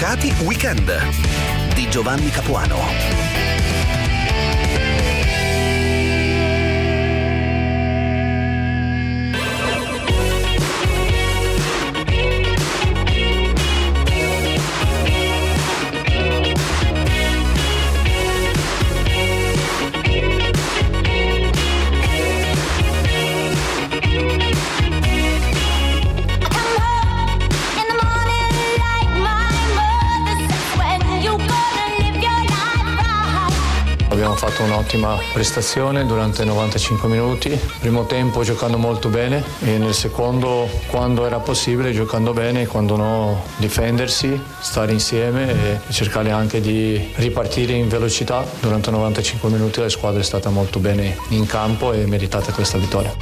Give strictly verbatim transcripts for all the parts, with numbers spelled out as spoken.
Immacolati Weekend di Giovanni Capuano. Abbiamo fatto un'ottima prestazione durante novantacinque minuti, primo tempo giocando molto bene e nel secondo, quando era possibile, giocando bene, quando no difendersi, stare insieme e cercare anche di ripartire in velocità. Durante novantacinque minuti la squadra è stata molto bene in campo e meritata questa vittoria.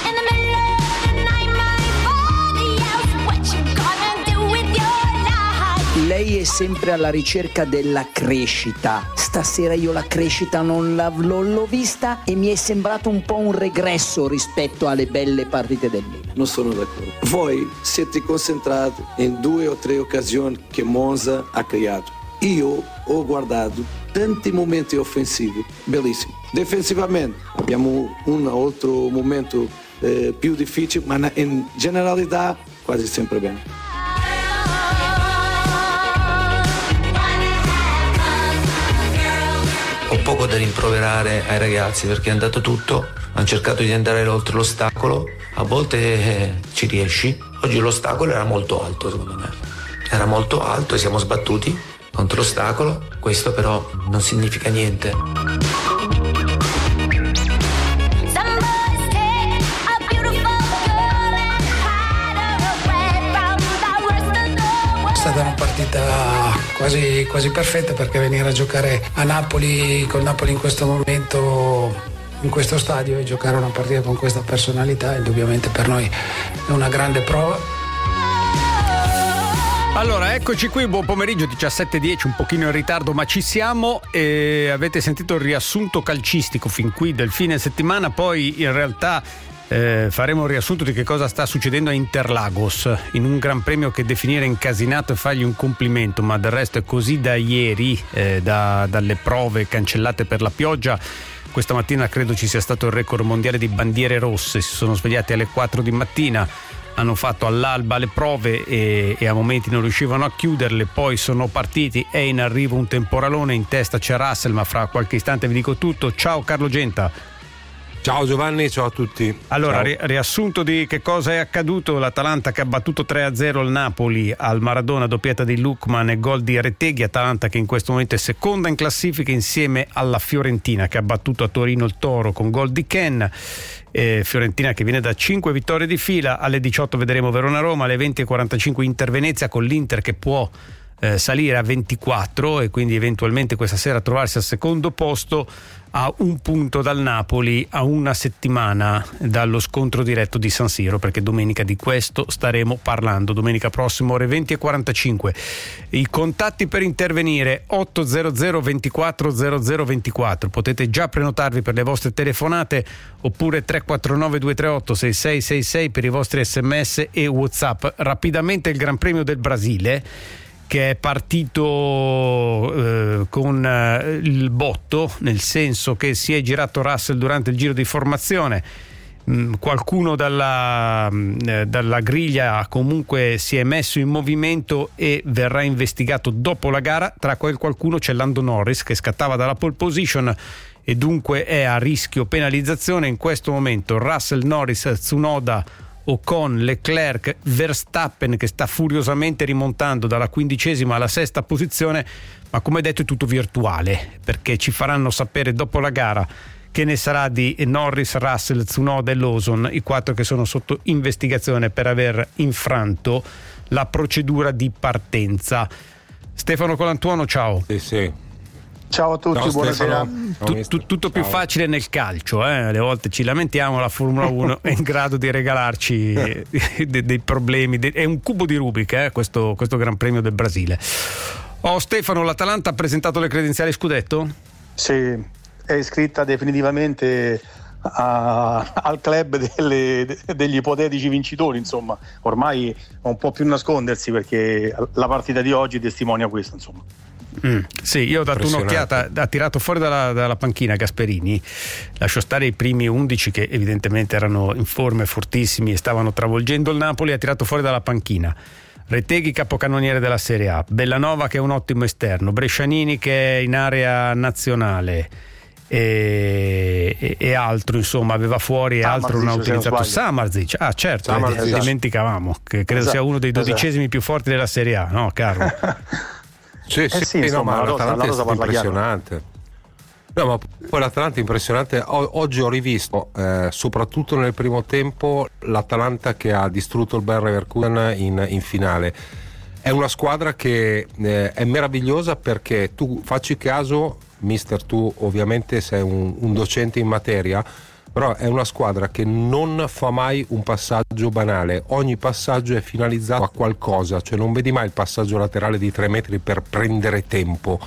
Lei è sempre alla ricerca della crescita. Stasera io la crescita non la, l'ho, l'ho vista e mi è sembrato un po' un regresso rispetto alle belle partite del Milan. Non sono d'accordo. Voi siete concentrati in due o tre occasioni che Monza ha creato. Io ho guardato tanti momenti offensivi, bellissimi. Difensivamente abbiamo un altro momento eh, più difficile, ma in generalità quasi sempre bene. Ho poco da rimproverare ai ragazzi perché è andato tutto, hanno cercato di andare oltre l'ostacolo, a volte eh, ci riesci. Oggi l'ostacolo era molto alto, secondo me, era molto alto e siamo sbattuti contro l'ostacolo, questo però non significa niente. È stata una partita quasi, quasi perfetta, perché venire a giocare a Napoli, col Napoli in questo momento, in questo stadio, e giocare una partita con questa personalità indubbiamente per noi è una grande prova. Allora, eccoci qui, buon pomeriggio, diciassette e dieci, un pochino in ritardo ma ci siamo, e avete sentito il riassunto calcistico fin qui del fine settimana. Poi in realtà Eh, faremo un riassunto di che cosa sta succedendo a Interlagos, in un Gran Premio che definire incasinato e fargli un complimento, ma del resto è così da ieri, eh, da, dalle prove cancellate per la pioggia. Questa mattina credo ci sia stato il record mondiale di bandiere rosse, si sono svegliati alle quattro di mattina, hanno fatto all'alba le prove e, e a momenti non riuscivano a chiuderle, poi sono partiti, è in arrivo un temporalone, in testa c'è Russell, ma fra qualche istante vi dico tutto. Ciao Carlo Genta. Ciao Giovanni, ciao a tutti. Allora, ciao. Riassunto di che cosa è accaduto: l'Atalanta che ha battuto tre a zero il Napoli al Maradona, doppietta di Lookman e gol di Reteghi. Atalanta che in questo momento è seconda in classifica insieme alla Fiorentina che ha battuto a Torino il Toro con gol di Ken. Eh, Fiorentina che viene da cinque vittorie di fila. Alle diciotto vedremo Verona-Roma, alle venti e quarantacinque Inter-Venezia, con l'Inter che può eh, salire a ventiquattro e quindi eventualmente questa sera trovarsi al secondo posto, a un punto dal Napoli, a una settimana dallo scontro diretto di San Siro, perché domenica di questo staremo parlando. Domenica prossima ore venti e quarantacinque. I contatti per intervenire: ottocento ventiquattro zero zero ventiquattro, potete già prenotarvi per le vostre telefonate, oppure tre quattro nove due tre otto sei sei sei sei per i vostri sms e WhatsApp. Rapidamente il Gran Premio del Brasile, che è partito eh, con eh, il botto, nel senso che si è girato Russell durante il giro di formazione. Mm, qualcuno dalla, eh, dalla griglia comunque si è messo in movimento e verrà investigato dopo la gara. Tra quel qualcuno c'è Lando Norris che scattava dalla pole position e dunque è a rischio penalizzazione. In questo momento Russell, Norris, Tsunoda, Ocon, Leclerc, Verstappen che sta furiosamente rimontando dalla quindicesima alla sesta posizione, ma come detto è tutto virtuale, perché ci faranno sapere dopo la gara che ne sarà di Norris, Russell, Tsunoda e Lawson, i quattro che sono sotto investigazione per aver infranto la procedura di partenza. Stefano Colantuono, ciao. Sì, sì. Ciao a tutti, Ciao, buonasera. Tu, tu, tutto più facile nel calcio, eh? Alle volte ci lamentiamo, la Formula uno è in grado di regalarci dei, dei problemi, de, è un cubo di Rubik, eh? questo, questo Gran Premio del Brasile. Oh Stefano, l'Atalanta ha presentato le credenziali scudetto? Sì, è iscritta definitivamente a, al club delle, degli ipotetici vincitori, insomma, ormai è un po' più nascondersi, perché la partita di oggi testimonia questo, insomma. Mm, sì, io ho dato un'occhiata, ha tirato fuori dalla, dalla panchina Gasperini, lascio stare i primi undici che evidentemente erano in forme fortissimi e stavano travolgendo il Napoli, ha tirato fuori dalla panchina Retegui, capocannoniere della Serie A, Bellanova che è un ottimo esterno, Brescianini che è in area nazionale e, e, e altro, insomma aveva fuori e altro non ha utilizzato. Samardzic, ah certo, Samardzic, eh, dimenticavamo che credo esatto, sia uno dei dodicesimi esatto. più forti della Serie A, no Carlo? Sì, eh sì, sì, insomma, no, ma l'Atalanta è stato impressionante. No, ma poi l'Atalanta è impressionante. O- oggi ho rivisto, eh, soprattutto nel primo tempo, l'Atalanta che ha distrutto il Bayer Leverkusen in, in finale. È una squadra che eh, è meravigliosa, perché tu facci caso, mister, tu ovviamente sei un, un docente in materia, però è una squadra che non fa mai un passaggio banale, ogni passaggio è finalizzato a qualcosa, cioè non vedi mai il passaggio laterale di tre metri per prendere tempo.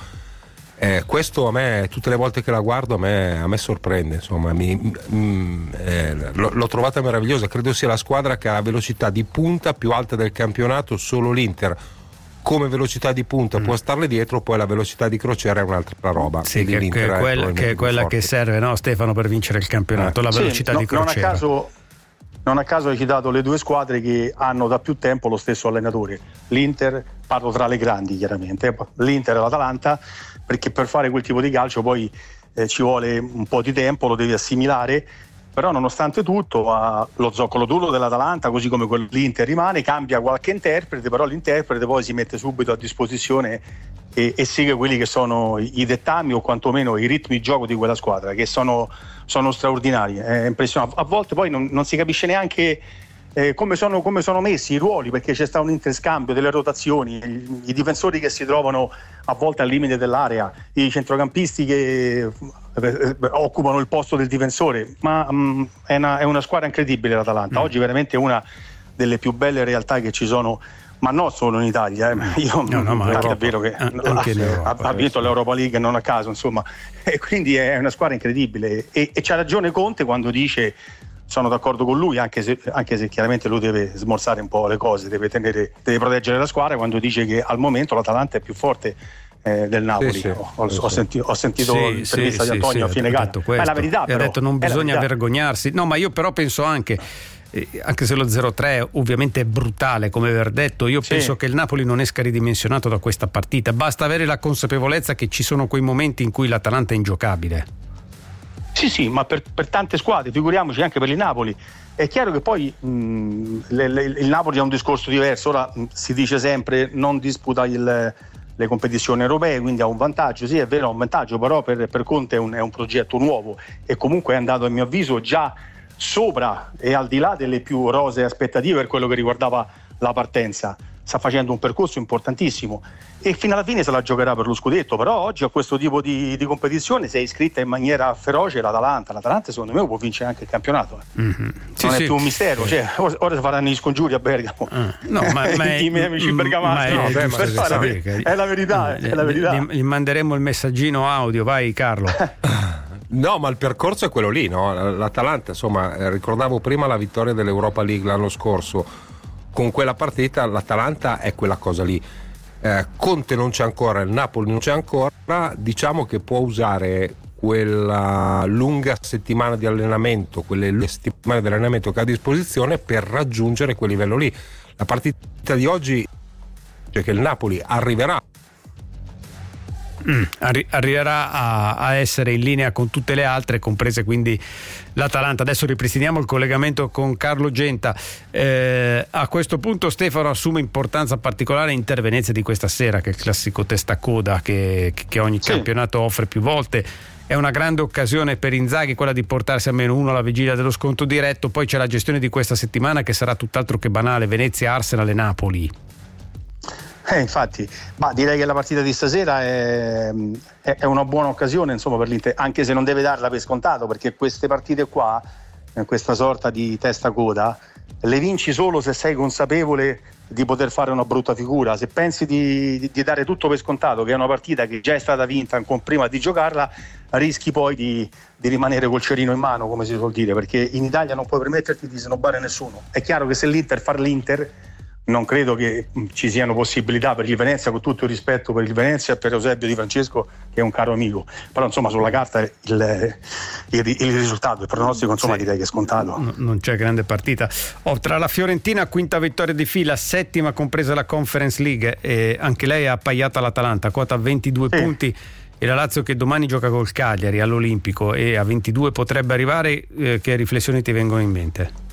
Eh, questo a me, tutte le volte che la guardo, a me, a me sorprende, insomma, mi, mm, eh, l'ho, l'ho trovata meravigliosa, credo sia la squadra che ha la velocità di punta più alta del campionato, solo l'Inter come velocità di punta mm. può starle dietro, poi la velocità di crociera è un'altra roba. Sì, che, che, è quella, che è quella che serve, no Stefano, per vincere il campionato, eh. la velocità sì, di no, crociera. Non a caso, non a caso hai citato le due squadre che hanno da più tempo lo stesso allenatore, l'Inter, parlo tra le grandi chiaramente, l'Inter e l'Atalanta, perché per fare quel tipo di calcio poi eh, ci vuole un po' di tempo, lo devi assimilare. Però nonostante tutto uh, lo zoccolo duro dell'Atalanta, così come quello dell'Inter, rimane, cambia qualche interprete, però l'interprete poi si mette subito a disposizione e, e segue quelli che sono i, i dettami o quantomeno i ritmi di gioco di quella squadra, che sono, sono straordinari, è impressionante. A volte poi non, non si capisce neanche eh, come, sono, come sono messi i ruoli, perché c'è stato un interscambio delle rotazioni, i, i difensori che si trovano a volte al limite dell'area, i centrocampisti che eh, occupano il posto del difensore, ma mh, è, una, è una squadra incredibile l'Atalanta. Mm. Oggi veramente è una delle più belle realtà che ci sono, ma non solo in Italia, eh. Io no, no, ma è davvero che anche ha, ha vinto l'Europa League non a caso, insomma, e quindi è una squadra incredibile, e, e c'ha ragione Conte quando dice, sono d'accordo con lui, anche se, anche se chiaramente lui deve smorzare un po' le cose, deve, tenere, deve proteggere la squadra, quando dice che al momento l'Atalanta è più forte eh, del Napoli. Sì, sì, ho, ho, ho, senti, ho sentito sì, l'intervista sì, di Antonio sì, a fine gara, ma è la verità, però, ha detto non bisogna vergognarsi. No, ma io però penso anche eh, anche se lo zero tre ovviamente è brutale, come aver detto, io sì. penso che il Napoli non esca ridimensionato da questa partita, basta avere la consapevolezza che ci sono quei momenti in cui l'Atalanta è ingiocabile. Sì, sì, ma per, per tante squadre, figuriamoci anche per il Napoli. È chiaro che poi mh, le, le, il Napoli ha un discorso diverso. Ora mh, si dice sempre non disputa il, le competizioni europee, quindi ha un vantaggio. Sì, è vero, ha un vantaggio, però per, per Conte è un, è un progetto nuovo e comunque è andato, a mio avviso, già sopra e al di là delle più rosee aspettative per quello che riguardava la partenza. Sta facendo un percorso importantissimo e fino alla fine se la giocherà per lo scudetto, però oggi a questo tipo di, di competizione si è iscritta in maniera feroce l'Atalanta. L'Atalanta secondo me può vincere anche il campionato, eh. mm-hmm. sì, non sì. è più un mistero, cioè, ora, ora si faranno gli scongiuri a Bergamo, ah, no, ma, ma è, i miei amici bergamaschi, no, beh, ma è, la, ver- è la verità, è la verità. Gli, gli manderemo il messaggino audio, vai Carlo. No, ma il percorso è quello lì, no? L'Atalanta, insomma, ricordavo prima la vittoria dell'Europa League l'anno scorso. Con quella partita l'Atalanta è quella cosa lì. Eh, Conte non c'è ancora, il Napoli non c'è ancora, diciamo che può usare quella lunga settimana di allenamento, quelle lunghe settimane di allenamento che ha a disposizione per raggiungere quel livello lì. La partita di oggi, cioè che il Napoli arriverà Mm, arri- arriverà a, a essere in linea con tutte le altre, comprese quindi l'Atalanta. Adesso ripristiniamo il collegamento con Carlo Genta. Eh, a questo punto Stefano assume importanza particolare Inter Venezia di questa sera, che è il classico testacoda che, che ogni sì. campionato offre più volte. È una grande occasione per Inzaghi quella di portarsi almeno uno alla vigilia dello sconto diretto. Poi c'è la gestione di questa settimana che sarà tutt'altro che banale: Venezia, Arsenal e Napoli. Eh, infatti, ma direi che la partita di stasera è, è, è una buona occasione, insomma, per l'Inter, anche se non deve darla per scontato, perché queste partite qua, questa sorta di testa coda, le vinci solo se sei consapevole di poter fare una brutta figura. Se pensi di, di, di dare tutto per scontato, che è una partita che già è stata vinta con prima di giocarla, rischi poi di, di rimanere col cerino in mano, come si suol dire, perché in Italia non puoi permetterti di snobbare nessuno. È chiaro che se l'Inter fa l'Inter, non credo che ci siano possibilità per il Venezia, con tutto il rispetto per il Venezia e per Eusebio Di Francesco, che è un caro amico, però insomma sulla carta il, il, il risultato, il pronostico insomma sì, direi che è scontato. No, non c'è grande partita. Oh, tra la Fiorentina, quinta vittoria di fila, settima compresa la Conference League, e anche lei ha appaiata l'Atalanta, quota ventidue sì. punti, e la Lazio che domani gioca col Cagliari all'Olimpico e a ventidue potrebbe arrivare. Eh, che riflessioni ti vengono in mente?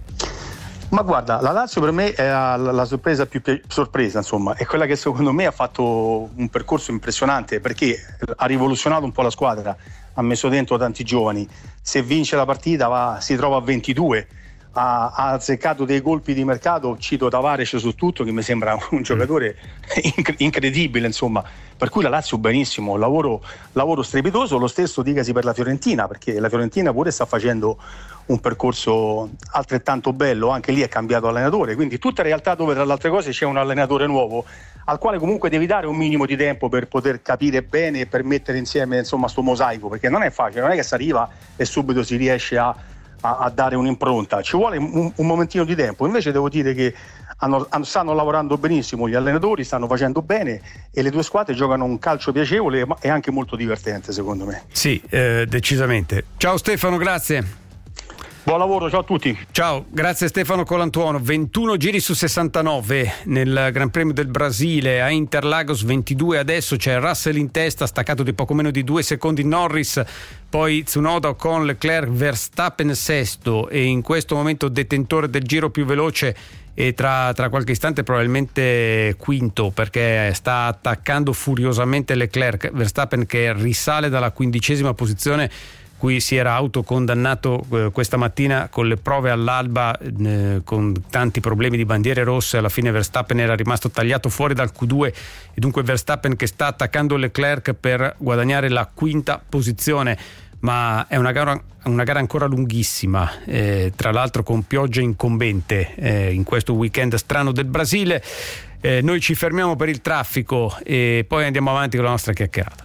Ma guarda, la Lazio per me è la, la sorpresa più pi- sorpresa, insomma, è quella che secondo me ha fatto un percorso impressionante, perché ha rivoluzionato un po' la squadra, ha messo dentro tanti giovani, se vince la partita va, si trova a ventidue, ha, ha azzeccato dei colpi di mercato, cito Tavares su tutto, che mi sembra un giocatore inc- incredibile, insomma, per cui la Lazio benissimo, lavoro, lavoro strepitoso, lo stesso dicasi per la Fiorentina, perché la Fiorentina pure sta facendo un percorso altrettanto bello, anche lì è cambiato allenatore, quindi tutte realtà dove tra le altre cose c'è un allenatore nuovo al quale comunque devi dare un minimo di tempo per poter capire bene e per mettere insieme insomma sto mosaico, perché non è facile, non è che si arriva e subito si riesce a, a, a dare un'impronta, ci vuole un, un momentino di tempo. Invece devo dire che hanno, stanno lavorando benissimo gli allenatori, stanno facendo bene e le due squadre giocano un calcio piacevole e anche molto divertente secondo me. Sì, eh, decisamente. Ciao Stefano, grazie. Buon lavoro, ciao a tutti. Ciao, grazie Stefano Colantuono. ventuno giri su sessantanove nel Gran Premio del Brasile a Interlagos, ventidue adesso, c'è Russell in testa, staccato di poco meno di due secondi Norris, poi Tsunoda con Leclerc, Verstappen sesto e in questo momento detentore del giro più veloce e tra, tra qualche istante probabilmente quinto, perché sta attaccando furiosamente Leclerc. Verstappen che risale dalla quindicesima posizione cui si era autocondannato eh, questa mattina con le prove all'alba, eh, con tanti problemi di bandiere rosse. Alla fine Verstappen era rimasto tagliato fuori dal Q due e dunque Verstappen che sta attaccando Leclerc per guadagnare la quinta posizione, ma è una gara, una gara ancora lunghissima, eh, tra l'altro con pioggia incombente eh, in questo weekend strano del Brasile. Eh, noi ci fermiamo per il traffico e poi andiamo avanti con la nostra chiacchierata.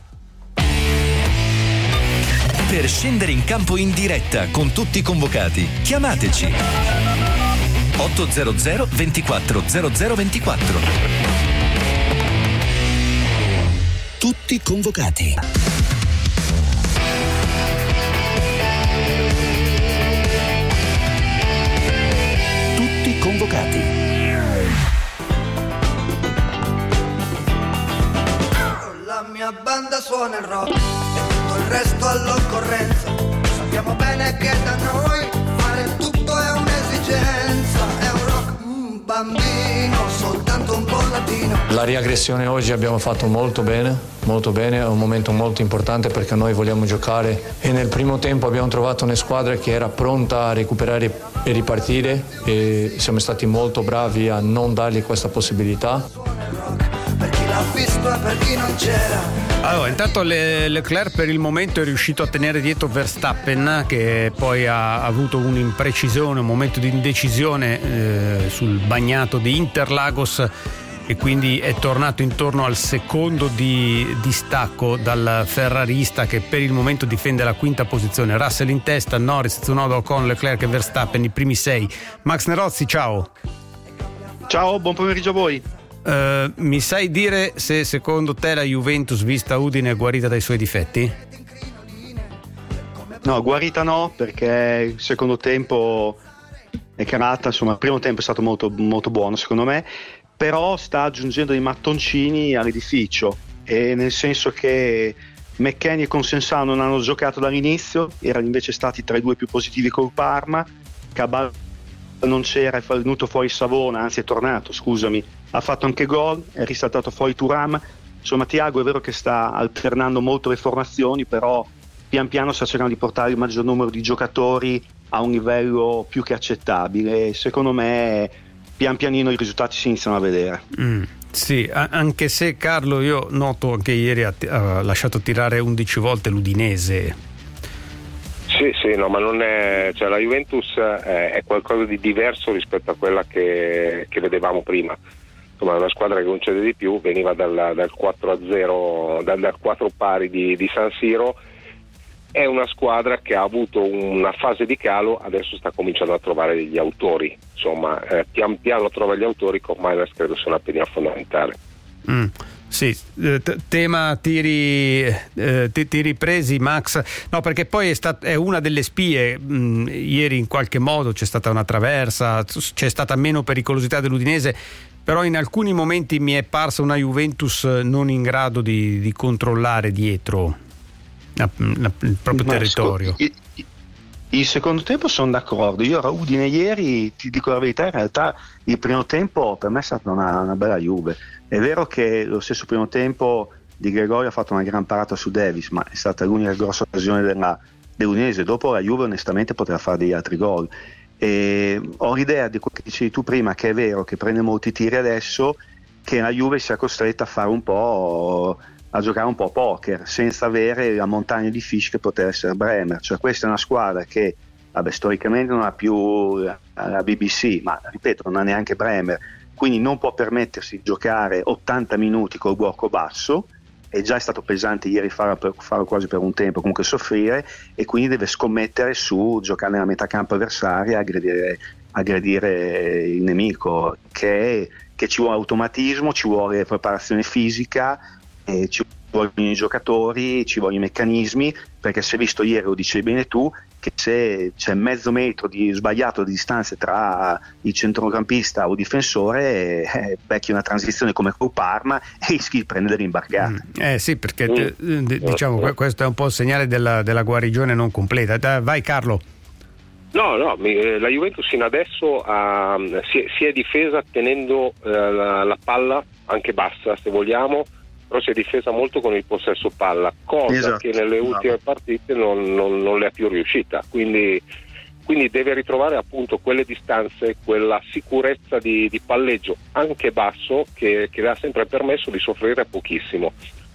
Per scendere in campo in diretta con tutti i convocati, chiamateci ottocento ventiquattro zero zero ventiquattro. Tutti convocati. Tutti convocati. La mia banda suona il rock, il resto all'occorrenza. Sappiamo bene che da noi fare tutto è un'esigenza. È un rock un bambino, soltanto un po' latino. La riaggressione oggi abbiamo fatto molto bene, molto bene, è un momento molto importante perché noi vogliamo giocare e nel primo tempo abbiamo trovato una squadra che era pronta a recuperare e ripartire e siamo stati molto bravi a non dargli questa possibilità. Per chi l'ha visto e per chi non c'era. Allora, intanto Le- Leclerc per il momento è riuscito a tenere dietro Verstappen, che poi ha avuto un'imprecisione, un momento di indecisione eh, sul bagnato di Interlagos e quindi è tornato intorno al secondo di distacco dal ferrarista che per il momento difende la quinta posizione. Russell in testa, Norris, Tsunoda, Ocon, Leclerc e Verstappen i primi sei. Max Nerozzi, ciao. Ciao, buon pomeriggio a voi. Uh, mi sai dire se secondo te la Juventus vista Udine è guarita dai suoi difetti? No, guarita no, perché il secondo tempo è calata, insomma il primo tempo è stato molto, molto buono secondo me, però sta aggiungendo dei mattoncini all'edificio, e nel senso che McKennie e Consensao non hanno giocato dall'inizio, erano invece stati tra i due più positivi col Parma. Cabal non c'era, è venuto fuori Savona, anzi è tornato, scusami, ha fatto anche gol, è risaltato fuori Thuram. Insomma Thiago è vero che sta alternando molto le formazioni, però pian piano sta cercando di portare il maggior numero di giocatori a un livello più che accettabile e secondo me pian pianino i risultati si iniziano a vedere. Mm, sì, a- anche se Carlo, io noto anche ieri ha, t- ha lasciato tirare undici volte l'Udinese. Sì, sì, no, ma non è, cioè la Juventus è, è qualcosa di diverso rispetto a quella che, che vedevamo prima. Insomma, è una squadra che concede di più, veniva dal, dal quattro a zero, dal, dal quattro pari di, di San Siro è una squadra che ha avuto una fase di calo, adesso sta cominciando a trovare degli autori, insomma eh, pian piano trova gli autori che ormai credo sia una pedina fondamentale. Mm. Sì, eh, t- tema tiri, eh, t- tiri presi, Max. No, perché poi è, stat- è una delle spie. Mh, ieri in qualche modo c'è stata una traversa, c'è stata meno pericolosità dell'Udinese, però in alcuni momenti mi è parsa una Juventus non in grado di, di controllare dietro la, la, il proprio Ma territorio. Scu- il, il secondo tempo sono d'accordo. Io ero Udine ieri, ti dico la verità, in realtà il primo tempo per me è stata una, una bella Juve. È vero che lo stesso primo tempo Di Gregorio ha fatto una gran parata su Davis, ma è stata l'unica grossa occasione della, dell'Udinese. Dopo la Juve onestamente poteva fare degli altri gol. E ho l'idea di quello che dicevi tu prima, che è vero che prende molti tiri adesso, che la Juve sia costretta a fare un po', a giocare un po' a poker, senza avere la montagna di fish che poteva essere Bremer. Cioè questa è una squadra che, vabbè, storicamente non ha più la B B C, ma ripeto, non ha neanche Bremer, quindi non può permettersi di giocare ottanta minuti col blocco basso, è già stato pesante ieri farlo, per, farlo quasi per un tempo, comunque soffrire, e quindi deve scommettere su giocare nella metà campo avversaria, aggredire, aggredire il nemico, che, che ci vuole automatismo, ci vuole preparazione fisica, e ci vogliono i giocatori, ci vogliono i meccanismi, perché si è visto ieri, lo dicevi bene tu, che se c'è mezzo metro di sbagliato di distanza tra il centrocampista o il difensore, eh, becchi una transizione come col Parma e rischi di prendere l'imbarcata. Eh sì, perché eh, diciamo questo è un po' il segnale della, della guarigione non completa. Dai, vai Carlo. No, no, la Juventus fino adesso ha, si, è, si è difesa tenendo eh, la, la palla anche bassa, se vogliamo, però si è difesa molto con il possesso palla, cosa esatto. che nelle ultime partite non, non, non le ha più riuscita, quindi, quindi deve ritrovare appunto quelle distanze, quella sicurezza di, di palleggio anche basso che, che le ha sempre permesso di soffrire pochissimo,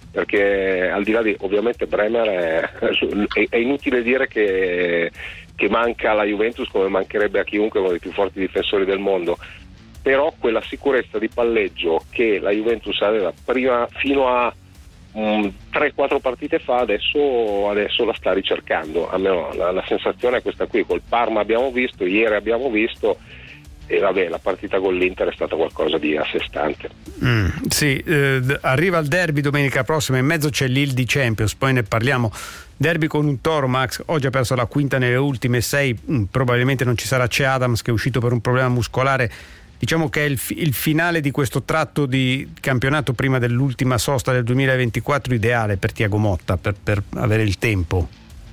perché al di là di ovviamente Bremer è, è, è inutile dire che, che manca alla Juventus come mancherebbe a chiunque, uno dei più forti difensori del mondo, però quella sicurezza di palleggio che la Juventus aveva prima fino a um, tre quattro partite fa, adesso, adesso la sta ricercando. Almeno la, la sensazione è questa qui. Col Parma abbiamo visto, ieri abbiamo visto, e vabbè, la partita con l'Inter è stata qualcosa di a sé stante. Mm, sì, eh, arriva il derby domenica prossima, in mezzo c'è l'Il di Champions, poi ne parliamo. Derby con un Toro, Max, oggi ha perso la quinta nelle ultime sei, mm, probabilmente non ci sarà, c'è Adams che è uscito per un problema muscolare. Diciamo che è il, il finale di questo tratto di campionato prima dell'ultima sosta del duemilaventiquattro ideale per Thiago Motta, per, per avere il tempo.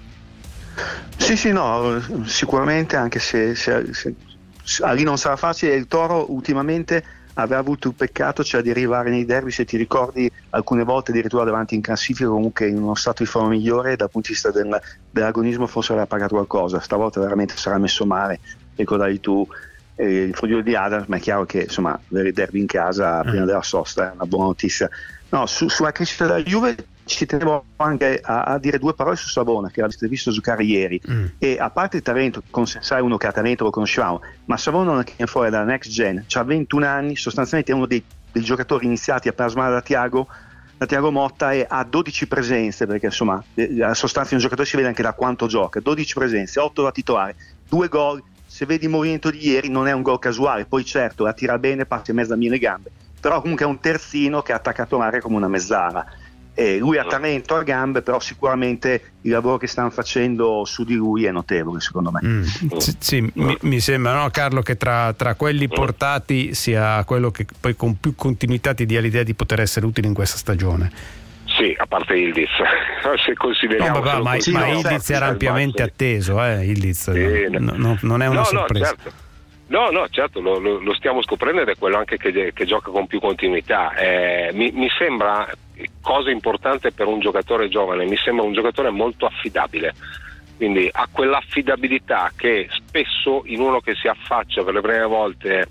Sì, sì, no, sicuramente, anche se, se, se, se lì non sarà facile. Il Toro ultimamente aveva avuto il peccato, cioè di arrivare nei derby, se ti ricordi, alcune volte addirittura davanti in classifica, comunque in uno stato di forma migliore, dal punto di vista del, dell'agonismo forse aveva pagato qualcosa. Stavolta veramente sarà messo male, ricordavi tu eh, il foglio di Adams, ma è chiaro che insomma avere il derby in casa prima della sosta è una buona notizia. No, su, sulla crescita della Juve ci tenevo anche a, a dire due parole su Savona, che l'avete visto giocare ieri, mm. e a parte il talento, con Sensai uno che ha talento lo conoscevamo, ma Savona non è fuori dalla next gen, ha ventuno anni, sostanzialmente è uno dei, dei giocatori iniziati a plasmare da Thiago da Thiago Motta, e ha dodici presenze, perché insomma la sostanza di un giocatore si vede anche da quanto gioca, dodici presenze, otto da titolare, due gol. Se vedi il movimento di ieri non è un gol casuale, poi certo la tira bene, parte in mezzo a mille gambe, però comunque è un terzino che ha attaccato l'area come una mezzala. E lui ha talento a gambe, però sicuramente il lavoro che stanno facendo su di lui è notevole, secondo me. Mm, sì, sì, mi, mi sembra, no, Carlo, che tra, tra quelli portati sia quello che poi con più continuità ti dia l'idea di poter essere utile in questa stagione. Sì, a parte Ildiz, se consideriamo. No, ma, ma, sì, ma no, Ildiz era ampiamente atteso, eh, Ildiz, sì, no, no, non è una no, sorpresa. No, certo. No, no, certo, lo, lo, lo stiamo scoprendo, ed è quello anche che, che gioca con più continuità. Eh, mi, mi sembra, cosa importante per un giocatore giovane, mi sembra un giocatore molto affidabile, quindi ha quell'affidabilità che spesso in uno che si affaccia per le prime volte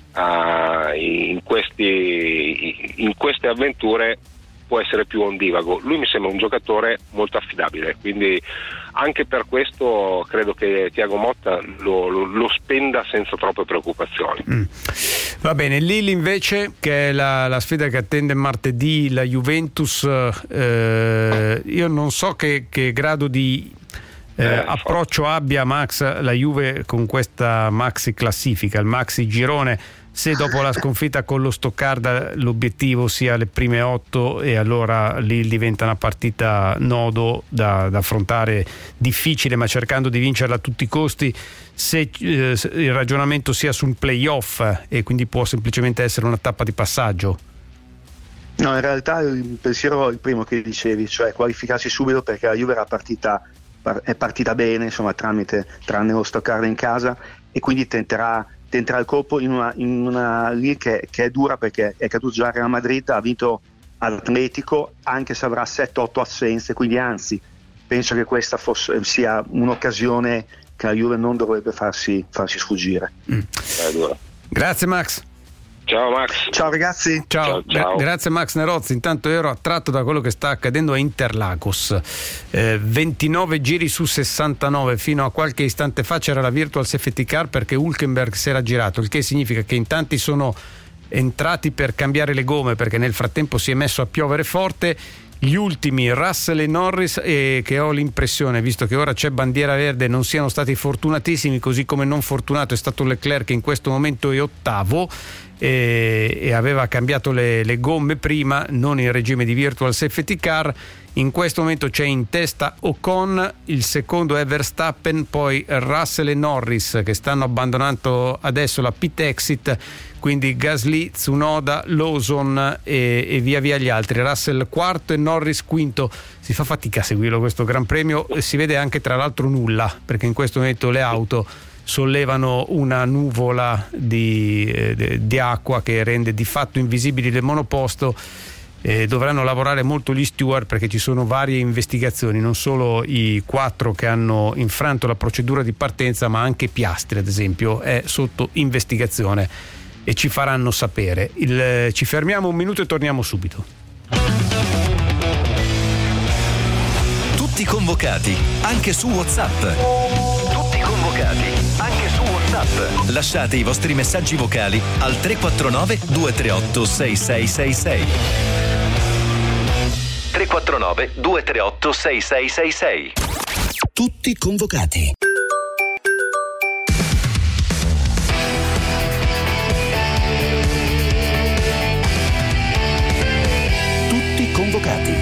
uh, in, questi, in queste avventure può essere più ondivago. Lui mi sembra un giocatore molto affidabile, quindi anche per questo credo che Thiago Motta lo, lo, lo spenda senza troppe preoccupazioni. Mm. Va bene, Lille invece, che è la, la sfida che attende martedì la Juventus, eh, io non so che, che grado di eh, eh, approccio abbia Max la Juve con questa maxi classifica, il maxi girone? Se dopo la sconfitta con lo Stoccarda l'obiettivo sia le prime otto, e allora lì diventa una partita nodo da, da affrontare, difficile ma cercando di vincerla a tutti i costi, se eh, il ragionamento sia sul playoff e quindi può semplicemente essere una tappa di passaggio. No, in realtà il pensiero è il primo che dicevi, cioè qualificarsi subito, perché la Juve era partita, è partita bene, insomma, tramite tranne lo Stoccarda in casa, e quindi tenterà tenterà il colpo in una, in una lì che, che è dura, perché è caduto già Real Madrid, ha vinto all'Atletico, anche se avrà sette otto assenze, quindi anzi penso che questa fosse, sia un'occasione che la Juve non dovrebbe farsi, farsi sfuggire. Mm. Grazie Max. Ciao Max. Ciao ragazzi. Ciao, ciao, ciao. Grazie Max Nerozzi. Intanto ero attratto da quello che sta accadendo a Interlagos. Eh, ventinove giri su sessantanove. Fino a qualche istante fa c'era la virtual safety car perché Hülkenberg si era girato, il che significa che in tanti sono entrati per cambiare le gomme, perché nel frattempo si è messo a piovere forte. Gli ultimi, Russell e Norris, e che ho l'impressione, visto che ora c'è bandiera verde, non siano stati fortunatissimi, così come non fortunato è stato Leclerc, che in questo momento è ottavo e, e aveva cambiato le, le gomme prima, non in regime di virtual safety car. In questo momento c'è in testa Ocon, il secondo è Verstappen, poi Russell e Norris che stanno abbandonando adesso la pit exit, quindi Gasly, Tsunoda, Lawson e, e via via gli altri. Russell quarto e Norris quinto. Si fa fatica a seguirlo questo Gran Premio, e si vede anche tra l'altro nulla, perché in questo momento le auto sollevano una nuvola di, eh, di acqua che rende di fatto invisibili il monoposto. Eh, dovranno lavorare molto gli steward, perché ci sono varie investigazioni, non solo i quattro che hanno infranto la procedura di partenza, ma anche Piastri ad esempio è sotto investigazione e ci faranno sapere. Il, eh, ci fermiamo un minuto e torniamo subito. Tutti convocati anche su WhatsApp. Tutti convocati anche su WhatsApp. Lasciate i vostri messaggi vocali al tre quattro nove due tre otto sei sei sei sei. tre quattro nove due tre otto sei sei sei sei. Tutti convocati. Tutti convocati.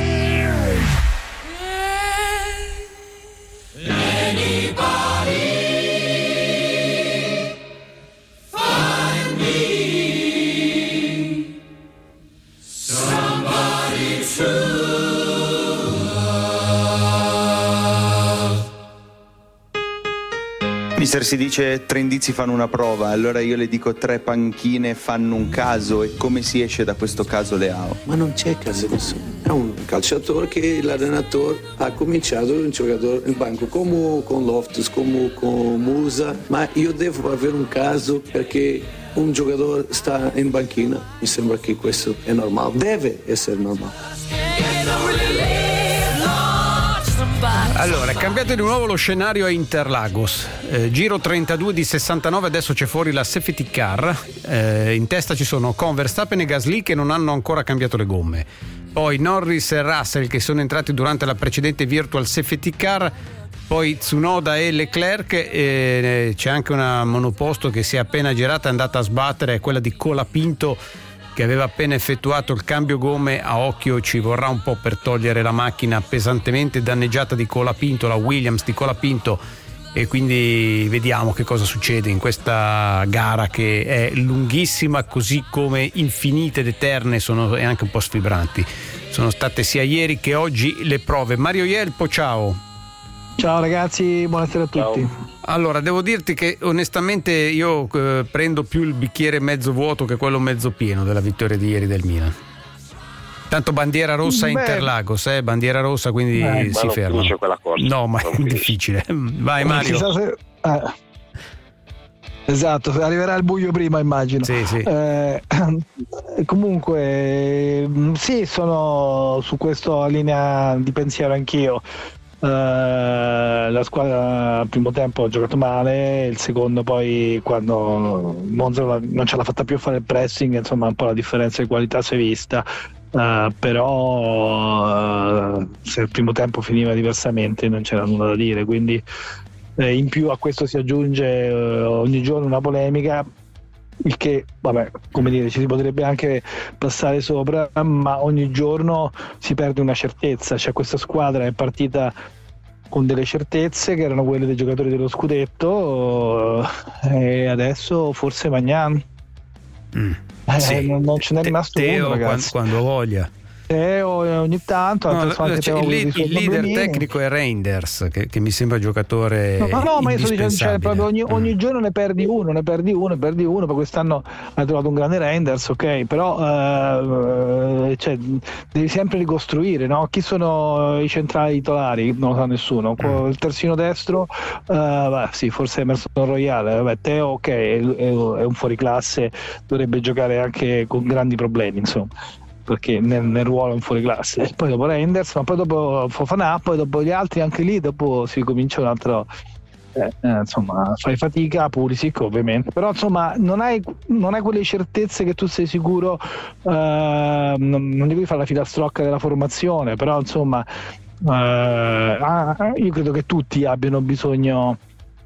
Mister, si dice tre indizi fanno una prova, allora io le dico tre panchine fanno un caso, e come si esce da questo caso Leao? Ma non c'è caso nessuno, è un calciatore che l'allenatore ha cominciato un giocatore in banco, come con Loftus, come con Musa, ma io devo avere un caso perché un giocatore sta in banchina, mi sembra che questo è normale, deve essere normale. Allora, è cambiato di nuovo lo scenario a Interlagos, eh, giro trentadue di sessantanove, adesso c'è fuori la safety car, eh, in testa ci sono Ocon, Verstappen e Gasly che non hanno ancora cambiato le gomme, poi Norris e Russell che sono entrati durante la precedente virtual safety car, poi Tsunoda e Leclerc, e c'è anche una monoposto che si è appena girata, è andata a sbattere, è quella di Colapinto, che aveva appena effettuato il cambio gomme. A occhio ci vorrà un po' per togliere la macchina pesantemente danneggiata di Colapinto, la Williams di Colapinto, e quindi vediamo che cosa succede in questa gara che è lunghissima, così come infinite ed eterne sono, e anche un po' sfibranti sono state sia ieri che oggi le prove. Mario Ielpo, ciao. Ciao ragazzi, buonasera a tutti. Ciao. Allora, devo dirti che onestamente io eh, prendo più il bicchiere mezzo vuoto che quello mezzo pieno della vittoria di ieri del Milan. Tanto bandiera rossa a Interlagos, eh, bandiera rossa, quindi Beh, si ferma. No, ma è difficile. Vai Mario. Se, eh, esatto, arriverà il buio prima, immagino. Sì, sì. Eh, comunque, sì, sono su questa linea di pensiero anch'io. Uh, la squadra al primo tempo ha giocato male, il secondo poi quando Monza non ce l'ha fatta più a fare il pressing, insomma un po' la differenza di qualità si è vista. uh, però uh, se il primo tempo finiva diversamente non c'era nulla da dire, quindi eh, in più a questo si aggiunge uh, ogni giorno una polemica, il che, vabbè, come dire, ci si potrebbe anche passare sopra, ma ogni giorno si perde una certezza. Cioè, questa squadra è partita con delle certezze che erano quelle dei giocatori dello scudetto, e adesso forse Magnan mm. eh, sì. non, non ce n'è rimasto Teo, uno, ragazzi. Quando, quando voglia. Teo ogni tanto, no, anche cioè, il, il leader problemini. tecnico è Reinders, che, che mi sembra giocatore no, no, ma io sto dicendo, cioè, proprio ogni, mm. ogni giorno ne perdi uno, ne perdi uno, ne perdi uno. Per quest'anno hai trovato un grande Reinders, ok, però uh, cioè, devi sempre ricostruire, no? Chi sono i centrali titolari? Non lo sa nessuno. Mm. Il terzino destro, uh, beh, sì, forse Emerson Royale. Vabbè, Teo, ok, è, è, è un fuoriclasse, dovrebbe giocare anche con grandi problemi, insomma, perché nel, nel ruolo è un fuoriclasse. Poi dopo Reinders, ma poi dopo Fofana, poi dopo gli altri, anche lì dopo si comincia un altro eh, eh, insomma, fai fatica. Pulisic ovviamente, però insomma non hai, non hai quelle certezze che tu sei sicuro, eh, non, non devi fare la filastrocca della formazione, però insomma eh, ah, io credo che tutti abbiano bisogno,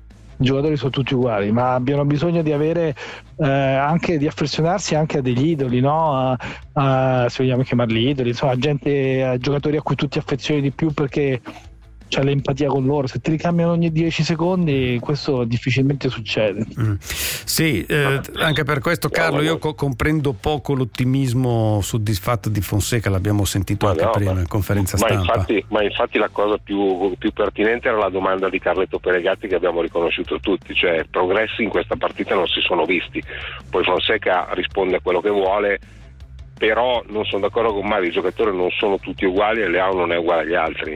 i giocatori sono tutti uguali, ma abbiano bisogno di avere eh, anche di affezionarsi anche a degli idoli, no? A, a, se vogliamo chiamarli idoli, insomma, gente, a giocatori a cui tu ti affezioni di più perché c'è l'empatia con loro. Se ti ricambiano ogni dieci secondi, questo difficilmente succede. Mm. Sì, eh, anche per questo, Carlo, io co- comprendo poco l'ottimismo soddisfatto di Fonseca, l'abbiamo sentito ma anche no, prima ma, in conferenza ma stampa. Infatti, ma infatti la cosa più, più pertinente era la domanda di Carletto Peregatti, che abbiamo riconosciuto tutti, cioè progressi in questa partita non si sono visti. Poi Fonseca risponde a quello che vuole, però non sono d'accordo con Mario, i giocatori non sono tutti uguali e Leao non è uguale agli altri.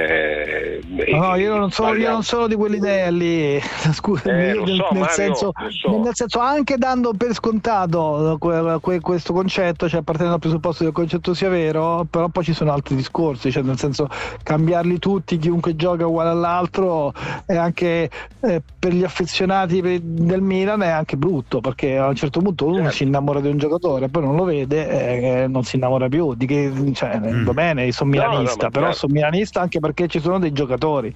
Eh, no, io non sono, io non sono di quell'idea lì, scusa, eh, nel, so, nel, Mario, senso, so. nel senso, anche dando per scontato que, que, questo concetto, cioè partendo dal presupposto che il concetto sia vero, però poi ci sono altri discorsi, cioè nel senso, cambiarli tutti, chiunque gioca uguale all'altro, è anche eh, per gli affezionati del Milan è anche brutto, perché a un certo punto uno certo. si innamora di un giocatore, poi non lo vede, eh, non si innamora più di che, cioè, mm. va bene, sono milanista, no, no, però chiaro. sono milanista anche perché ci sono dei giocatori.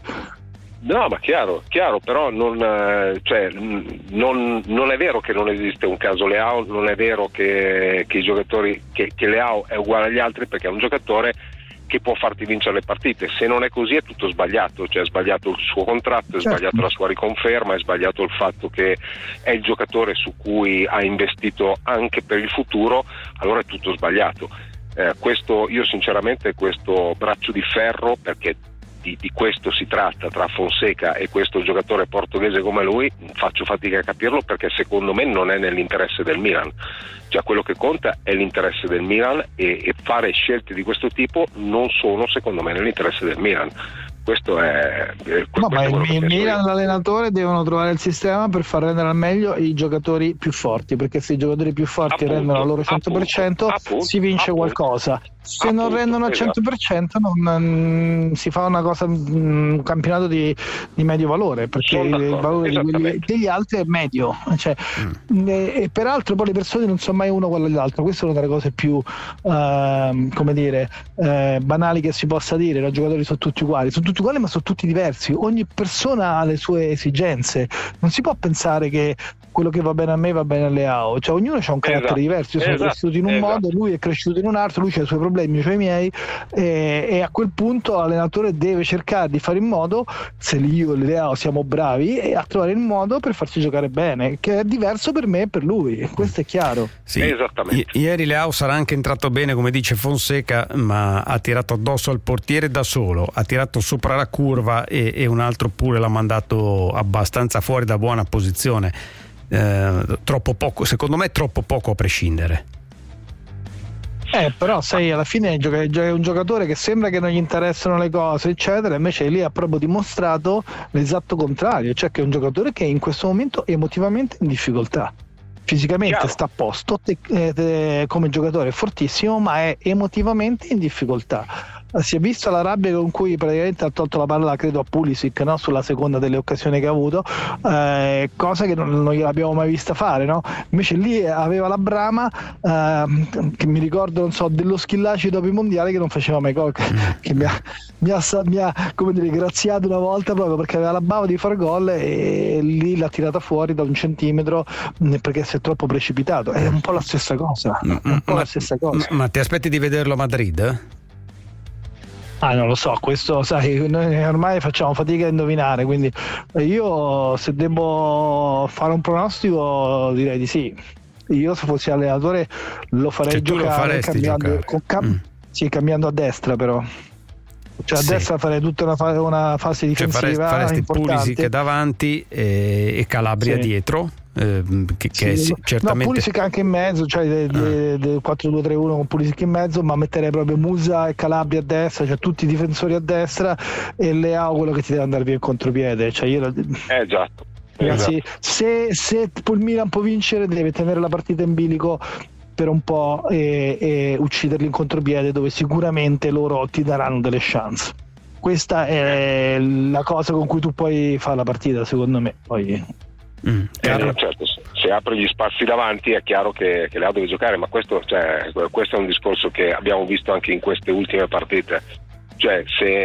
No, ma chiaro, chiaro, però non, cioè, non, non è vero che non esiste un caso Leao, non è vero che, che i giocatori che, che Leao è uguale agli altri, perché è un giocatore che può farti vincere le partite. Se non è così è tutto sbagliato, cioè è sbagliato il suo contratto, è certo. sbagliato la sua riconferma, è sbagliato il fatto che è il giocatore su cui ha investito anche per il futuro, allora è tutto sbagliato. Eh, questo, io sinceramente questo braccio di ferro, perché di, di questo si tratta tra Fonseca e questo giocatore portoghese come lui, faccio fatica a capirlo, perché secondo me non è nell'interesse del Milan. Cioè quello che conta è l'interesse del Milan e, e fare scelte di questo tipo non sono secondo me nell'interesse del Milan. Questo è, è no, ma il, il Milan, io. l'allenatore devono trovare il sistema per far rendere al meglio i giocatori più forti, perché se i giocatori più forti appunto, rendono al loro cento per cento appunto, si vince appunto, qualcosa. Se appunto, non rendono al cento per cento esatto. non, si fa una cosa, un campionato di, di medio valore, perché il valore di quelli, degli altri è medio, cioè, mm. e, e peraltro poi le persone non sono mai uno uguale all'altro. Questa è una delle cose più uh, come dire uh, banali che si possa dire. I giocatori sono tutti uguali, sono tutti uguali ma sono tutti diversi, ogni persona ha le sue esigenze, non si può pensare che quello che va bene a me va bene a Leao, cioè ognuno ha un carattere esatto. diverso. Io sono esatto. cresciuto in un esatto. modo, lui è cresciuto in un altro, lui ha i suoi problemi, io ho i miei, e, e a quel punto l'allenatore deve cercare di fare in modo, se io e Leao siamo bravi, e a trovare il modo per farci giocare bene, che è diverso per me e per lui, questo è chiaro. Sì. Esattamente. I- ieri Leao sarà anche entrato bene, come dice Fonseca, ma ha tirato addosso al portiere da solo, ha tirato sopra la curva e, e un altro pure l'ha mandato abbastanza fuori da buona posizione. Eh, troppo poco, secondo me troppo poco a prescindere. Eh, però sai, alla fine è un giocatore che sembra che non gli interessano le cose, eccetera, invece lì ha proprio dimostrato l'esatto contrario, cioè che è un giocatore che in questo momento è emotivamente in difficoltà. Fisicamente Chiaro. sta a posto, te, te, come giocatore è fortissimo, ma è emotivamente in difficoltà. si è vista la rabbia con cui praticamente ha tolto la palla, credo, a Pulisic, no? Sulla seconda delle occasioni che ha avuto, eh, cosa che non, non gliel'abbiamo mai vista fare, no? Invece lì aveva la brama, eh, che mi ricordo, non so, dello Schillaci dopo i mondiali che non faceva mai gol, che mi ha, mi ha, mi ha come dire, graziato una volta proprio perché aveva la bava di far gol e lì l'ha tirata fuori da un centimetro perché si è troppo precipitato. È un po' la stessa cosa, è un po' ma, la stessa cosa. Ma ti aspetti di vederlo a Madrid? Ah, non lo so, questo sai, noi ormai facciamo fatica a indovinare, quindi io se devo fare un pronostico direi di sì. Io se fossi allenatore lo farei cioè, giocare cambiando, giocare. Con cam- mm. sì, cambiando a destra però. Cioè a sì. destra farei tutta una, fa- una fase difensiva, cioè faresti, faresti Pulisic davanti e, e Calabria sì. dietro. Eh, che, sì, che sì, certamente... no, Pulisic anche in mezzo, cioè del de, de quattro due tre uno con Pulisic in mezzo, ma metterei proprio Musa e Calabria a destra, cioè tutti i difensori a destra e Leao quello che ti deve andare via in contropiede, cioè io eh, esatto. Ragazzi, esatto. se, se il Milan può vincere deve tenere la partita in bilico per un po' e, e ucciderli in contropiede, dove sicuramente loro ti daranno delle chance. Questa è la cosa con cui tu puoi fare la partita, secondo me. Poi Mm, eh, certo, se apre gli spazi davanti è chiaro che, che Leao deve giocare, ma questo, cioè, questo è un discorso che abbiamo visto anche in queste ultime partite. Cioè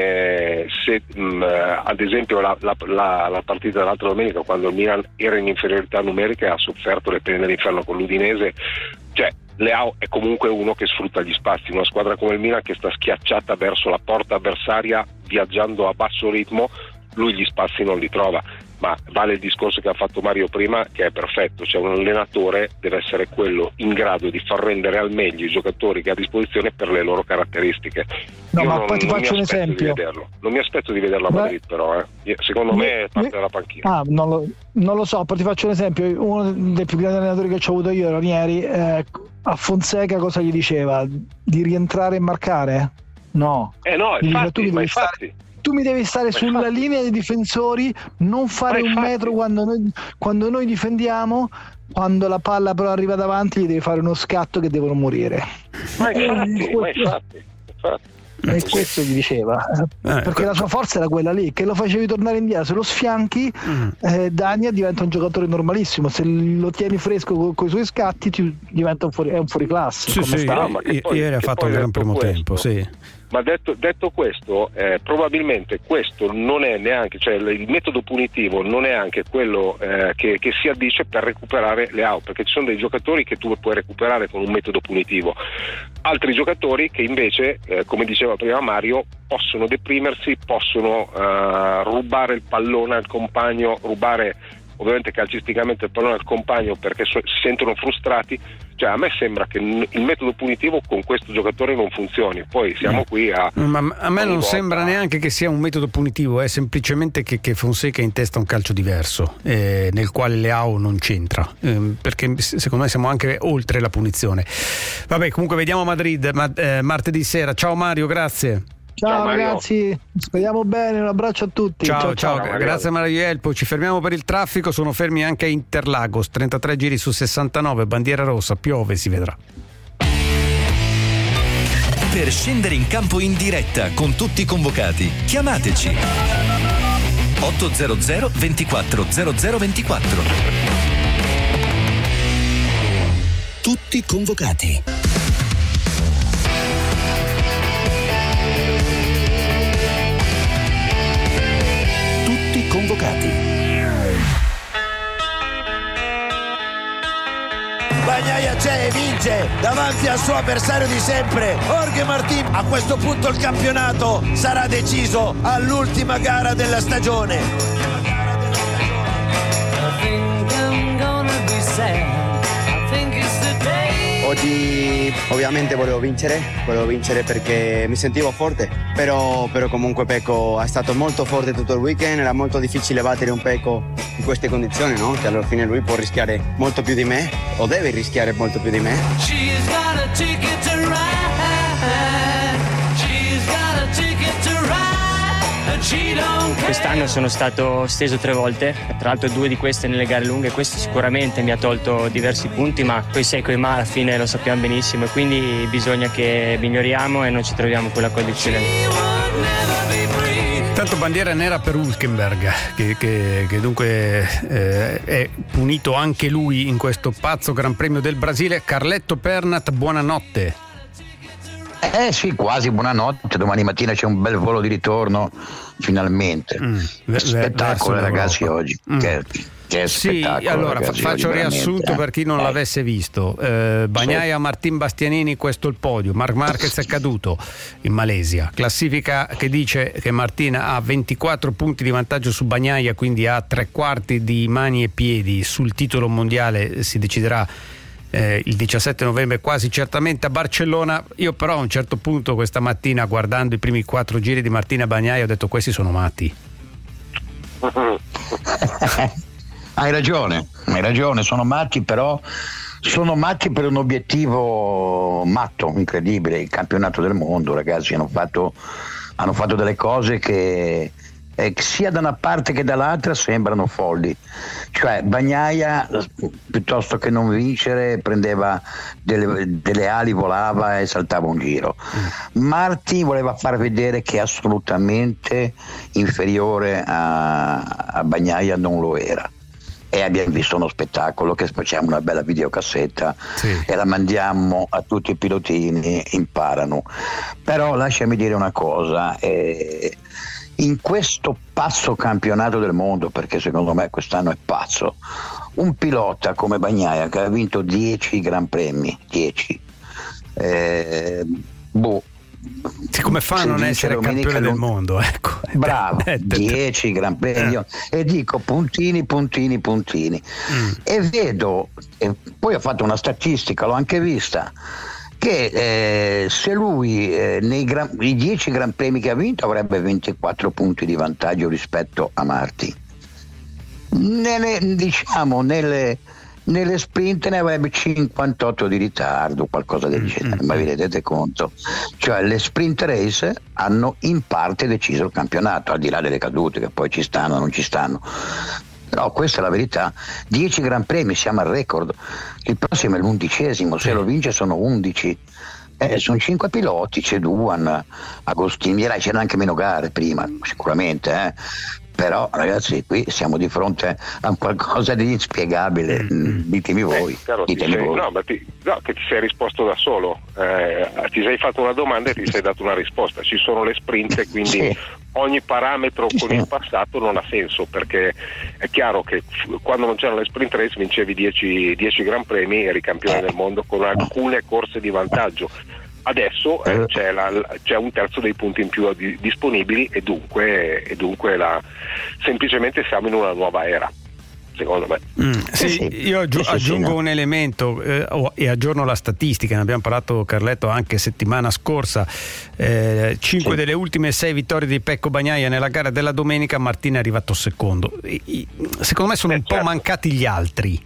se, se mh, ad esempio la, la, la, la partita dell'altra domenica, quando il Milan era in inferiorità numerica e ha sofferto le pene dell'inferno con l'Udinese, cioè Leao è comunque uno che sfrutta gli spazi. Una squadra come il Milan che sta schiacciata verso la porta avversaria viaggiando a basso ritmo, lui gli spazi non li trova. Ma vale il discorso che ha fatto Mario prima, che è perfetto, cioè un allenatore deve essere quello in grado di far rendere al meglio i giocatori che ha a disposizione per le loro caratteristiche. No, Io ma non, poi ti non faccio mi un aspetto esempio. Di vederlo. Non mi aspetto di vederlo a Madrid, Beh, però eh. secondo mi, me è parte mi, della panchina. Ah, non lo, non lo so, poi ti faccio un esempio. Uno dei più grandi allenatori che ho avuto io, Ranieri, eh, a Fonseca cosa gli diceva? Di rientrare e marcare? No. Eh no, gli infatti, diceva, ma infatti. Stare, tu mi devi stare ma sulla infatti. linea dei difensori, non fare un metro quando noi, quando noi difendiamo, quando la palla però arriva davanti gli devi fare uno scatto che devono morire. Ma infatti, ma infatti, infatti. E questo gli diceva, eh, perché la sua forza era quella lì, che lo facevi tornare indietro, se lo sfianchi mm. eh, Dania diventa un giocatore normalissimo, se lo tieni fresco con i suoi scatti ti diventa un fuori, è un fuoriclasse. Sì, sì, no, ma che poi, ieri ha fatto un gran primo questo, tempo, sì. Ma detto, detto questo, eh, probabilmente questo non è neanche, cioè il metodo punitivo non è anche quello eh, che, che si addice per recuperare Leao, perché ci sono dei giocatori che tu puoi recuperare con un metodo punitivo, altri giocatori che invece, eh, come diceva prima Mario, possono deprimersi, possono eh, rubare il pallone al compagno, rubare ovviamente calcisticamente il pallone al compagno perché so- si sentono frustrati. Cioè a me sembra che n- il metodo punitivo con questo giocatore non funzioni, poi siamo qui a ma a me non volta. Sembra neanche che sia un metodo punitivo, è semplicemente che, che Fonseca in testa un calcio diverso eh, nel quale Leao non c'entra, eh, perché secondo me siamo anche oltre la punizione. Vabbè, comunque vediamo a Madrid ma, eh, martedì sera. Ciao Mario, grazie. Ciao, ciao ragazzi, speriamo bene, un abbraccio a tutti. Ciao, ciao, ciao. Grazie a Mario Elpo. Ci fermiamo per il traffico, sono fermi anche a Interlagos, trentatré giri su sessantanove, bandiera rossa, piove, si vedrà. Per scendere in campo in diretta con tutti i convocati, chiamateci ottocento ventiquattro zero zero ventiquattro. Tutti convocati. Convocati. Bagnaia c'è e vince davanti al suo avversario di sempre, Jorge Martín. A questo punto il campionato sarà deciso all'ultima gara della stagione. Oggi ovviamente volevo vincere, volevo vincere perché mi sentivo forte, però, però comunque Pecco è stato molto forte tutto il weekend, era molto difficile battere un Pecco in queste condizioni, no? Che alla fine lui può rischiare molto più di me, o deve rischiare molto più di me. She's got a ticket to ride. She's got a ticket to ride. Quest'anno sono stato steso tre volte, tra l'altro due di queste nelle gare lunghe. Questo sicuramente mi ha tolto diversi punti, ma poi sei coi ma alla fine lo sappiamo benissimo, e quindi bisogna che miglioriamo e non ci troviamo in quella condizione. Tanto bandiera nera per Hülkenberg, che, che, che dunque eh, è punito anche lui in questo pazzo Gran Premio del Brasile. Carletto Pernat, buonanotte. Eh sì, quasi buonanotte, domani mattina c'è un bel volo di ritorno, finalmente. Mm, spettacolo ragazzi oggi, mm. che, che sì, allora ragazzi, faccio oggi, riassunto eh. per chi non eh. l'avesse visto. eh, Bagnaia, sì. Martin Bastianini, questo è il podio. Marc Marquez è caduto in Malesia, classifica che dice che Martin ha ventiquattro punti di vantaggio su Bagnaia, quindi ha tre quarti di mani e piedi sul titolo mondiale. Si deciderà Eh, il diciassette novembre quasi certamente a Barcellona. Io però a un certo punto questa mattina, guardando i primi quattro giri di Martina Bagnaia, ho detto questi sono matti. Hai ragione, hai ragione, sono matti, però sono matti per un obiettivo matto, incredibile. Il campionato del mondo, ragazzi, hanno fatto, hanno fatto delle cose che Eh, sia da una parte che dall'altra sembrano folli. Cioè Bagnaia, piuttosto che non vincere, prendeva delle, delle ali, volava e saltava un giro. mm. Marti voleva far vedere che assolutamente inferiore a, a Bagnaia non lo era, e abbiamo visto uno spettacolo che facciamo una bella videocassetta, sì. e la mandiamo a tutti i pilotini, imparano. Però lasciami dire una cosa, eh, in questo pazzo campionato del mondo, perché secondo me quest'anno è pazzo, un pilota come Bagnaia che ha vinto dieci Gran Premi, dieci, eh, boh, sì, come fa a non essere campione del mondo, ecco. Bravo, dieci Gran Premi, eh. e dico puntini, puntini, puntini, mm. e vedo, e poi ho fatto una statistica, l'ho anche vista, che eh, se lui eh, nei gran, i dieci Gran Premi che ha vinto avrebbe ventiquattro punti di vantaggio rispetto a Marti. Nelle, diciamo nelle, nelle sprint ne avrebbe cinquantotto di ritardo, qualcosa del genere, mm-hmm. ma vi rendete conto? Cioè le sprint race hanno in parte deciso il campionato, al di là delle cadute che poi ci stanno o non ci stanno. Però questa è la verità. dieci Gran Premi, siamo al record. Il prossimo è l'undicesimo, se lo vince sono undici. Eh, sono cinque piloti, c'è Duan, Agostini, direi c'erano anche meno gare prima, sicuramente, eh. Però ragazzi, qui siamo di fronte a qualcosa di inspiegabile. mm. ditemi voi, eh, caro, ditemi sei, voi. No, ma ti, no, che ti sei risposto da solo, eh, ti sei fatto una domanda e ti sei dato una risposta. Ci sono le sprint, quindi sì. ogni parametro con il passato non ha senso, perché è chiaro che quando non c'erano le sprint race vincevi dieci Gran Premi e eri campione del mondo con alcune corse di vantaggio. Adesso eh, c'è, la, c'è un terzo dei punti in più di, disponibili e dunque, e dunque la, semplicemente siamo in una nuova era, secondo me. Mm, sì, sì, io aggi- sì, aggiungo sì, no. un elemento eh, oh, e aggiorno la statistica, ne abbiamo parlato Carletto anche settimana scorsa. Eh, cinque sì. delle ultime sei vittorie di Pecco Bagnaia nella gara della domenica, Martin è arrivato secondo. I, i, secondo me sono eh, un certo. po' mancati gli altri.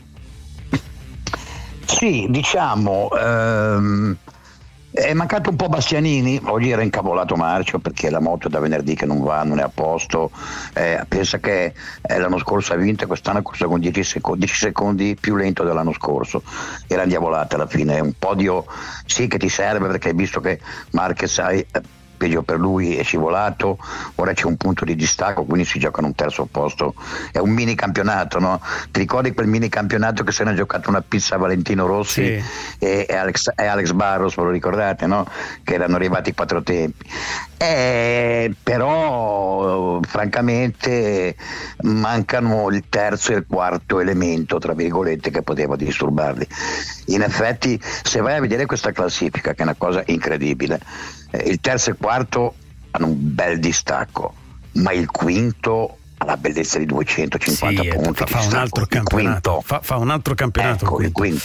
Sì, diciamo... Ehm... È mancato un po' Bastianini, oggi era incavolato Marcio perché la moto da venerdì che non va, non è a posto, eh, pensa che eh, l'anno scorso ha vinto e quest'anno è corso con dieci secondi, dieci secondi più lento dell'anno scorso, era indiavolata alla fine. Un podio sì che ti serve perché hai visto che Marquez hai, eh, peggio per lui, è scivolato, ora c'è un punto di distacco, quindi si gioca in un terzo posto, è un mini campionato, no? Ti ricordi quel mini campionato che se ne è giocato una pizza Valentino Rossi sì. e, e, Alex, e Alex Barros, ve lo ricordate, no? Che erano arrivati quattro tempi, eh, però francamente mancano il terzo e il quarto elemento, tra virgolette, che poteva disturbarli. In effetti se vai a vedere questa classifica, che è una cosa incredibile, il terzo e il quarto hanno un bel distacco, ma il quinto ha la bellezza di duecentocinquanta sì, punti fa, fa un altro campionato fa, fa un altro campionato ecco il quinto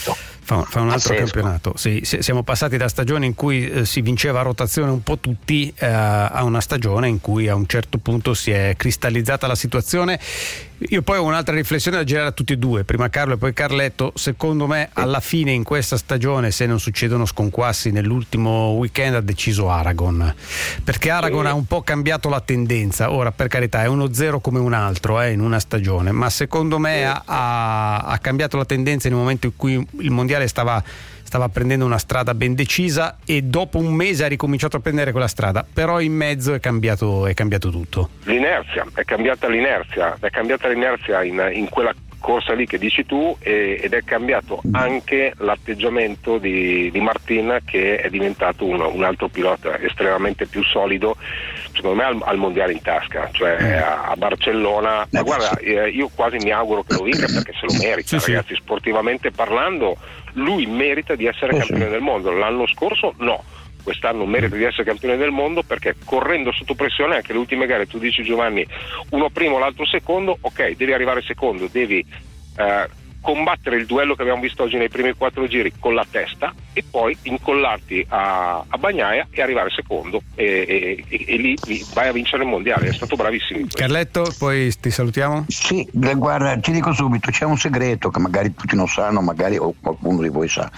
Fa, fa un altro Pazzesco. campionato. Sì, siamo passati da stagioni in cui eh, si vinceva a rotazione un po' tutti eh, a una stagione in cui a un certo punto si è cristallizzata la situazione. Io poi ho un'altra riflessione da girare a tutti e due, prima Carlo e poi Carletto. Secondo me alla fine in questa stagione, se non succedono sconquassi, nell'ultimo weekend ha deciso Aragon, perché Aragon ha un po' cambiato la tendenza. Ora, per carità, è uno zero come un altro eh, in una stagione, ma secondo me ha, ha, ha cambiato la tendenza in un momento in cui il mondiale stava stava prendendo una strada ben decisa e dopo un mese ha ricominciato a prendere quella strada, però in mezzo è cambiato, è cambiato tutto. L'inerzia, è cambiata l'inerzia, è cambiata l'inerzia in, in quella corsa lì che dici tu e, ed è cambiato anche l'atteggiamento di, di Martin, che è diventato un, un altro pilota estremamente più solido, secondo me al, al mondiale in tasca, cioè a, a Barcellona. Ma guarda, eh, io quasi mi auguro che lo vinca perché se lo merita, sì, ragazzi, sì. Sportivamente parlando lui merita di essere campione del mondo. L'anno scorso no, quest'anno merita di essere campione del mondo perché correndo sotto pressione anche le ultime gare, tu dici Giovanni, uno primo, l'altro secondo, ok, devi arrivare secondo, devi eh, combattere il duello che abbiamo visto oggi nei primi quattro giri con la testa e poi incollarti a, a Bagnaia e arrivare secondo e, e, e lì, lì vai a vincere il mondiale. È stato bravissimo. Carletto, poi ti salutiamo. Sì, guarda, ti dico subito, c'è un segreto che magari tutti non sanno, magari o qualcuno di voi sa.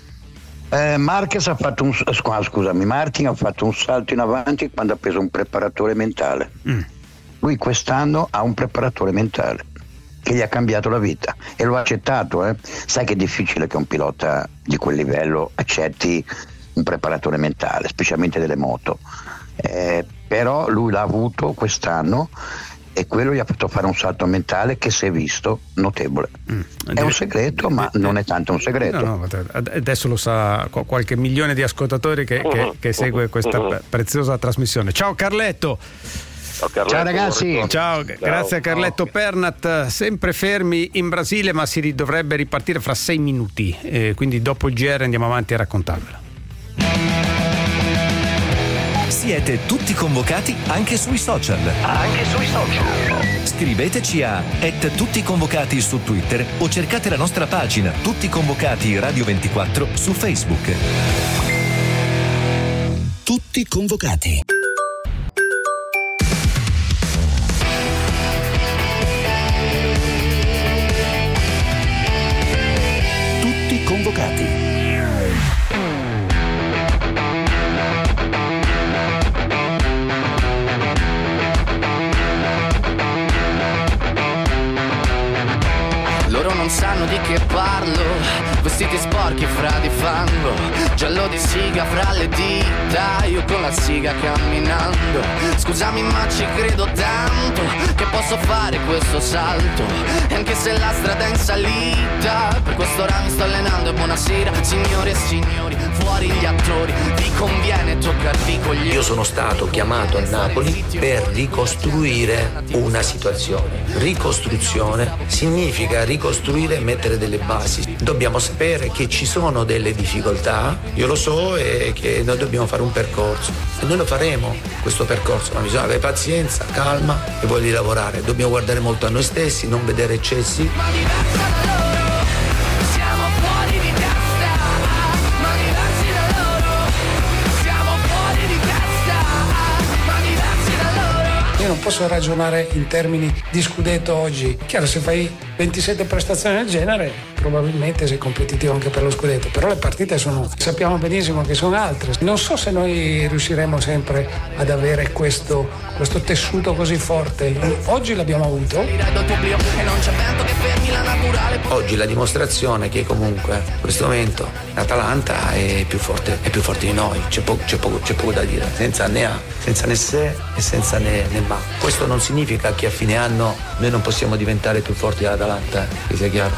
Eh, Marquez ha fatto un scusami, Martin ha fatto un salto in avanti quando ha preso un preparatore mentale. Mm. Lui quest'anno ha un preparatore mentale che gli ha cambiato la vita e lo ha accettato, eh. Sai che è difficile che un pilota di quel livello accetti un preparatore mentale, specialmente delle moto, eh, però lui l'ha avuto quest'anno e quello gli ha fatto fare un salto mentale che si è visto notevole. Mm. È un segreto, ma non è tanto un segreto. No, no, adesso lo sa qualche milione di ascoltatori che, che, che segue questa preziosa trasmissione. Ciao Carletto. Carletto, ciao ragazzi, ciao, ciao. Grazie a Carletto ciao. Pernat, sempre fermi in Brasile, ma si dovrebbe ripartire fra sei minuti, eh, quindi dopo il G R andiamo avanti a raccontarvela. Siete tutti convocati anche sui social. Anche sui social. Scriveteci a et tutti convocati su Twitter o cercate la nostra pagina Tutti Convocati Radio ventiquattro su Facebook. Tutti convocati. Convocati. Loro non sanno di che parlo, vestiti sporchi fra di fango, giallo di siga fra le dita, io con la siga camminando. Scusami ma ci credo tanto che posso fare questo salto, e anche se la strada è in salita, per quest'ora mi sto allenando. E buonasera signore e signori, fuori gli attori, vi conviene toccarvi con gli... Io sono stato chiamato a Napoli per ricostruire una situazione. Ricostruzione significa ricostruire e mettere delle basi. Dobbiamo sapere che ci sono delle difficoltà, io lo so, e che noi dobbiamo fare un percorso e noi lo faremo questo percorso, ma bisogna avere pazienza, calma e voglia di lavorare. Dobbiamo guardare molto a noi stessi, non vedere eccessi. Io non posso ragionare in termini di scudetto oggi. Chiaro, se fai ventisette prestazioni del genere, probabilmente sei competitivo anche per lo scudetto, però le partite sono, sappiamo benissimo che sono altre. Non so se noi riusciremo sempre ad avere questo, questo tessuto così forte. Oggi l'abbiamo avuto. Oggi la dimostrazione che comunque in questo momento l'Atalanta è più forte, è più forte di noi, c'è poco, c'è poco, c'è poco da dire, senza né A, senza né se e senza né, né ma. Questo non significa che a fine anno noi non possiamo diventare più forti dell'Atalanta, eh, che sia chiaro.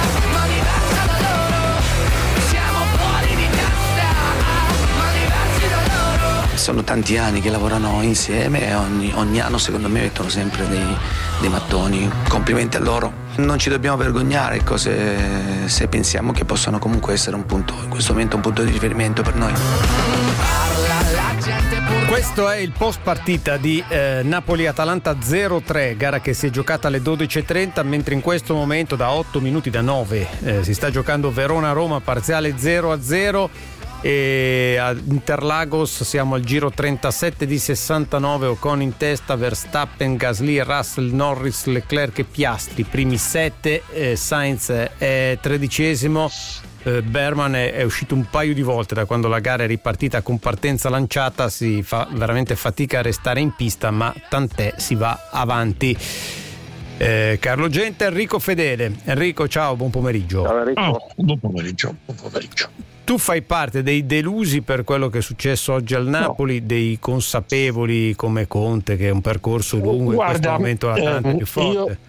Sono tanti anni che lavorano insieme e ogni, ogni anno secondo me mettono sempre dei, dei mattoni. Complimenti a loro. Non ci dobbiamo vergognare cose, se pensiamo che possano comunque essere un punto, in questo momento un punto di riferimento per noi. Parla la gente pur Questo è il post partita di eh, Napoli-Atalanta zero tre, gara che si è giocata alle dodici e trenta, mentre in questo momento da otto minuti, da nove, eh, si sta giocando Verona-Roma, parziale zero a zero, e a Interlagos siamo al giro trentasette di sessantanove, Ocon in testa, Verstappen, Gasly, Russell, Norris, Leclerc e Piastri primi sette, eh, Sainz è tredicesimo. Berman è uscito un paio di volte da quando la gara è ripartita con partenza lanciata, si fa veramente fatica a restare in pista, ma tant'è, si va avanti. eh, Carlo Gente, Enrico Fedele. Enrico, ciao, buon pomeriggio. Ciao Enrico. Oh, buon pomeriggio, buon pomeriggio. Tu fai parte dei delusi per quello che è successo oggi al Napoli, no. Dei consapevoli come Conte, che è un percorso lungo. Guarda, in questo momento l'Atalanta è più forte.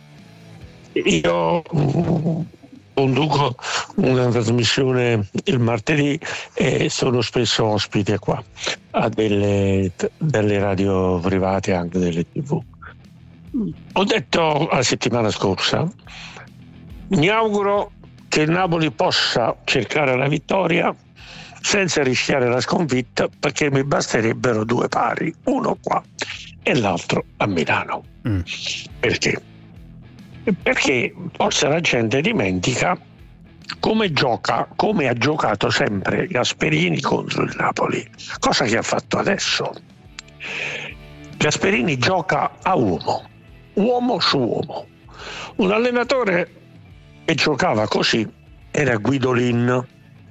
Io, io conduco una trasmissione il martedì e sono spesso ospite qua a delle, delle radio private, anche delle tivù. Ho detto la settimana scorsa, mi auguro che il Napoli possa cercare la vittoria senza rischiare la sconfitta, perché mi basterebbero due pari, uno qua e l'altro a Milano. Mm. Perché? Perché forse la gente dimentica come gioca, come ha giocato sempre Gasperini contro il Napoli, cosa che ha fatto adesso. Gasperini gioca a uomo, uomo su uomo. Un allenatore che giocava così era Guidolin,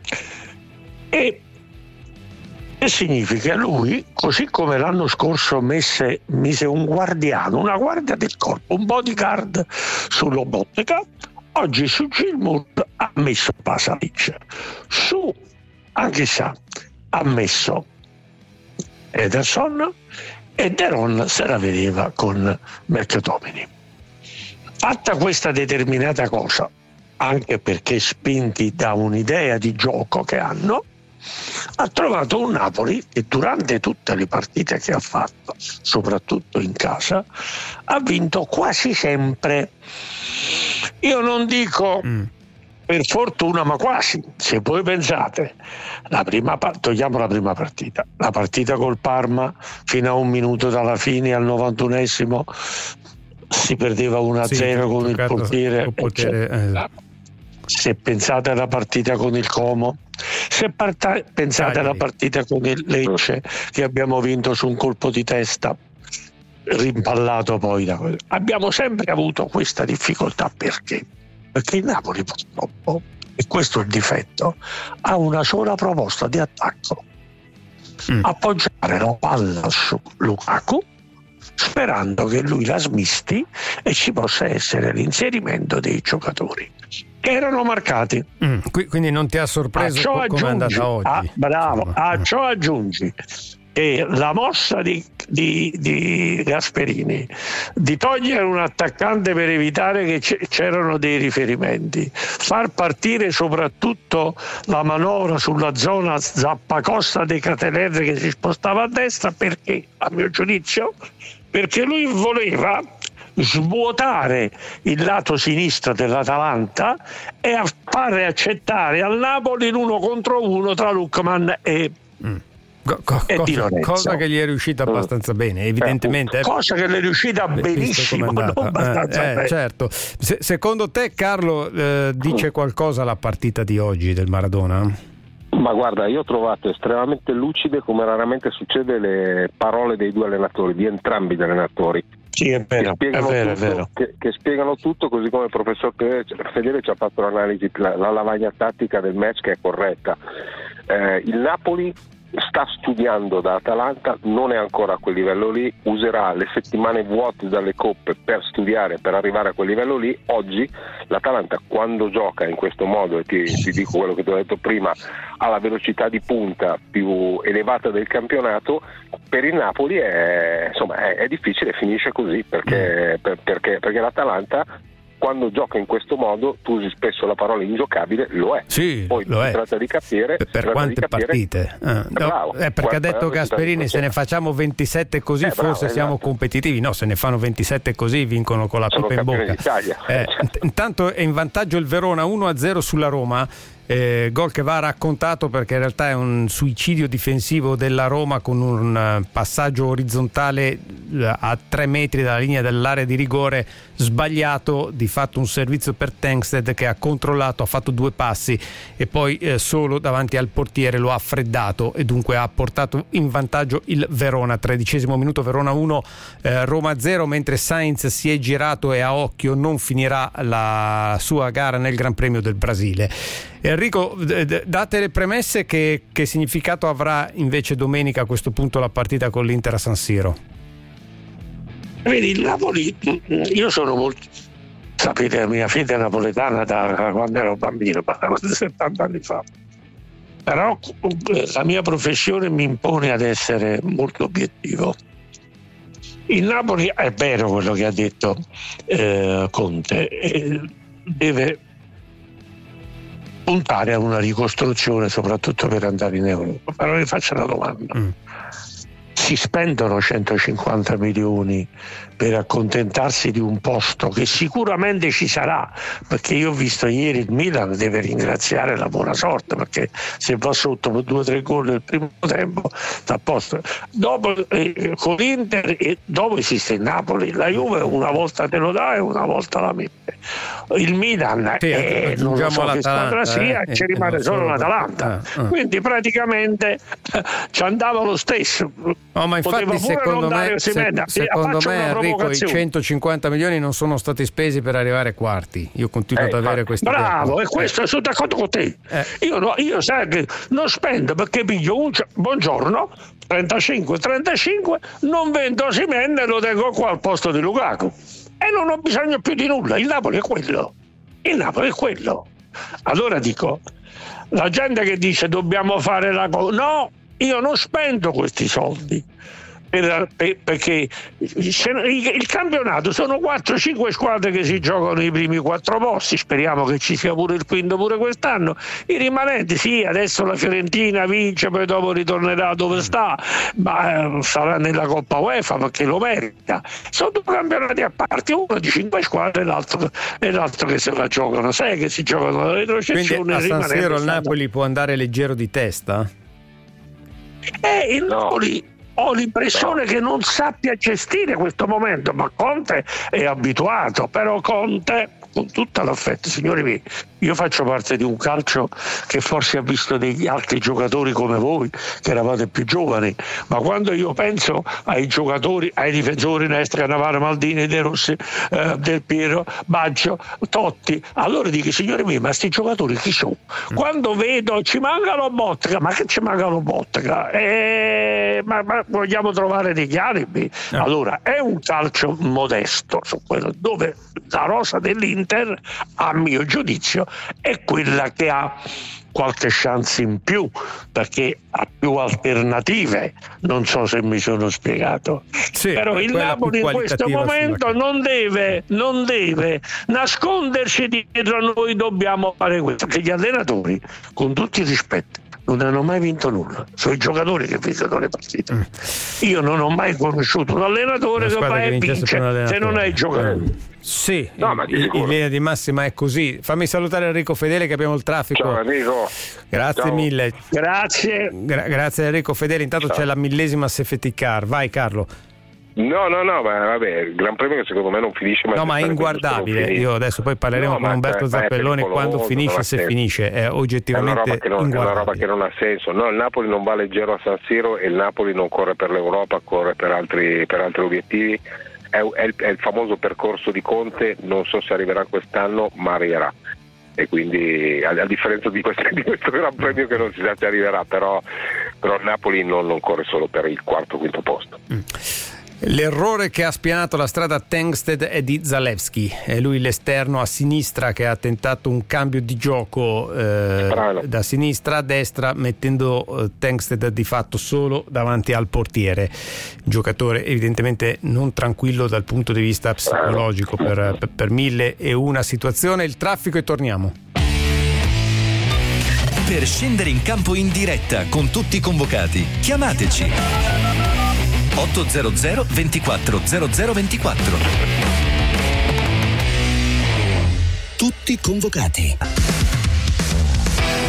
e che significa lui, così come l'anno scorso messe, mise un guardiano, una guardia del corpo, un bodyguard su Lobotka, oggi su Gilmour ha messo Pasalic, su Anghissà ha messo Ederson, e Deron se la vedeva con Mercatomini. Fatta questa determinata cosa, anche perché spinti da un'idea di gioco che hanno, ha trovato un Napoli che durante tutte le partite che ha fatto, soprattutto in casa, ha vinto quasi sempre. Io non dico mm. per fortuna, ma quasi. Se voi pensate, la prima togliamo la prima partita, la partita col Parma fino a un minuto dalla fine, al novantunesimo si perdeva uno a zero sì, con il portiere, potere, eh. Se pensate alla partita con il Como, se parta- pensate alla partita con il Lecce che abbiamo vinto su un colpo di testa rimpallato poi da quello. Abbiamo sempre avuto questa difficoltà. Perché? Perché il Napoli purtroppo, e questo è il difetto, ha una sola proposta di attacco: mm. appoggiare la palla su Lukaku sperando che lui la smisti e ci possa essere l'inserimento dei giocatori che erano marcati. Mm, quindi non ti ha sorpreso come aggiungi, è andata oggi? Ah, bravo, a ciò aggiungi che la mossa di, di, di Gasperini di togliere un attaccante per evitare che c'erano dei riferimenti, far partire soprattutto la manovra sulla zona Zappacosta dei Catenerre che si spostava a destra, perché, a mio giudizio, perché lui voleva svuotare il lato sinistro dell'Atalanta e a fare accettare al Napoli l'uno contro uno tra Lookman e, mm. co- co- e Di Lorenzo. Cosa che gli è riuscita abbastanza bene, evidentemente. Eh, cosa che le è riuscita benissimo, non abbastanza eh, eh, bene. Certo. Se- secondo te, Carlo, eh, dice qualcosa la partita di oggi del Maradona? Ma guarda, io ho trovato estremamente lucide, come raramente succede, le parole dei due allenatori, di entrambi gli allenatori. Sì, è vero, è vero, tutto, è vero. Che, che spiegano tutto, così come il professor Fedele ci ha fatto l'analisi, la, la lavagna tattica del match, che è corretta. Eh, il Napoli sta studiando da Atalanta, non è ancora a quel livello lì, userà le settimane vuote dalle coppe per studiare, per arrivare a quel livello lì. Oggi l'Atalanta, quando gioca in questo modo, e ti, ti dico quello che ti ho detto prima, ha la velocità di punta più elevata del campionato, per il Napoli è, insomma, è, è difficile, finisce così, perché, per, perché, perché l'Atalanta, quando gioca in questo modo, tu usi spesso la parola ingiocabile, lo è. Sì, poi lo si è. tratta di capire per, per tratta quante di capire, partite eh, bravo, no, eh, perché ha detto Gasperini, se ne facciamo ventisette così eh, forse bravo, siamo esatto. competitivi. No, se ne fanno ventisette così vincono con la pipa in bocca. Eh, int- intanto è in vantaggio il Verona uno a zero sulla Roma. Eh, gol che va raccontato perché in realtà è un suicidio difensivo della Roma con un uh, passaggio orizzontale uh, a tre metri dalla linea dell'area di rigore sbagliato, di fatto un servizio per Tankstead che ha controllato, ha fatto due passi e poi eh, solo davanti al portiere lo ha freddato e dunque ha portato in vantaggio il Verona. Tredicesimo minuto, Verona uno, eh, Roma zero, mentre Sainz si è girato e a occhio non finirà la sua gara nel Gran Premio del Brasile. Enrico, date le premesse, che, che significato avrà invece domenica a questo punto la partita con l'Inter a San Siro? Vedi, il Napoli, io sono molto, sapete, la mia fede napoletana da quando ero bambino, settanta anni fa, però la mia professione mi impone ad essere molto obiettivo. Il Napoli, è vero quello che ha detto eh, Conte, eh, deve puntare a una ricostruzione soprattutto per andare in Europa. Però vi faccio una domanda: mm. si spendono centocinquanta milioni per accontentarsi di un posto che sicuramente ci sarà, perché io ho visto ieri il Milan deve ringraziare la buona sorte, perché se va sotto per due o tre gol nel primo tempo sta a posto. Dopo eh, con l'Inter e dopo esiste il Napoli, la Juve una volta te lo dà e una volta la mette. Il Milan sì, eh, non so che squadra sia, eh, ci rimane eh, solo l'Atalanta, eh, eh. quindi praticamente eh, ci andava lo stesso. No, ma infatti secondo me, se, secondo me Enrico, i centocinquanta milioni non sono stati spesi per arrivare quarti. Io continuo eh, ad avere questa bravo idea. E eh. questo sono d'accordo con te. eh. io, no, io sai che non spendo perché piglio un buongiorno trentacinque trentacinque, non vendo Osimhen e lo tengo qua al posto di Lukaku e non ho bisogno più di nulla. Il Napoli è quello, il Napoli è quello. Allora dico, la gente che dice dobbiamo fare la cosa, no, io non spendo questi soldi per, per, perché se, il, il campionato sono quattro cinque squadre che si giocano i primi quattro posti, speriamo che ci sia pure il quinto pure quest'anno. I rimanenti sì, adesso la Fiorentina vince, poi dopo ritornerà dove sta, ma eh, sarà nella Coppa UEFA perché lo merita. Sono due campionati a parte, uno di cinque squadre e l'altro, e l'altro che se la giocano, sai che si giocano la retrocessione. Quindi a San Siro il Napoli può andare leggero di testa? Eh, il Napoli no. Ho l'impressione no. che non sappia gestire questo momento, ma Conte è abituato, però Conte, con tutta l'affetto, signori miei, io faccio parte di un calcio che forse ha visto degli altri giocatori come voi, che eravate più giovani, ma quando io penso ai giocatori, ai difensori Nestre, Cannavaro, Maldini, De Rossi, eh, Del Piero, Baggio, Totti, allora dico, signori miei, ma sti giocatori chi sono? Mm. Quando vedo ci manca lo Bottega, ma che ci manca lo Bottega? Eh, ma, ma vogliamo trovare degli alibi? No. Allora è un calcio modesto su quello, dove la rosa dell'Inter, a mio giudizio, è quella che ha qualche chance in più perché ha più alternative. Non so se mi sono spiegato, sì, però il Napoli in questo momento non deve, non deve nascondersi dietro noi dobbiamo fare questo, perché gli allenatori, con tutti i rispetti, non hanno mai vinto nulla, sono i giocatori che vincono le partite. Mm. Io non ho mai conosciuto un allenatore che va e vince se non è il giocatore. Mm. Sì, no, ma in, in linea di massima è così. Fammi salutare Enrico Fedele che abbiamo il traffico. Ciao Enrico. Grazie Ciao. mille. Grazie. Gra- grazie Enrico Fedele. Intanto Ciao. C'è la millesima safety car. Vai Carlo. No, no, no, ma vabbè, il Gran Premio che secondo me non finisce mai. No, ma è inguardabile. Io adesso poi parleremo no, con Umberto ma, Zappelloni quando finisce, se finisce, è oggettivamente è una, non, è una roba che non ha senso. No, il Napoli non va leggero a San Siro e il Napoli non corre per l'Europa, corre per altri, per altri obiettivi. È, è, il, è il famoso percorso di Conte, non so se arriverà quest'anno, ma arriverà. E quindi a, a differenza di questo, di questo Gran Premio che non si sa se arriverà, però, però il Napoli non, non corre solo per il quarto o quinto posto. Mm. L'errore che ha spianato la strada a Tankstead è di Zalewski, è lui l'esterno a sinistra che ha tentato un cambio di gioco eh, da sinistra a destra, mettendo eh, Tankstead di fatto solo davanti al portiere, giocatore evidentemente non tranquillo dal punto di vista psicologico per, per, per mille e una situazione. Il traffico e torniamo. Per scendere in campo in diretta con tutti i convocati, chiamateci ottocento ventiquattro zero zero ventiquattro. Tutti convocati.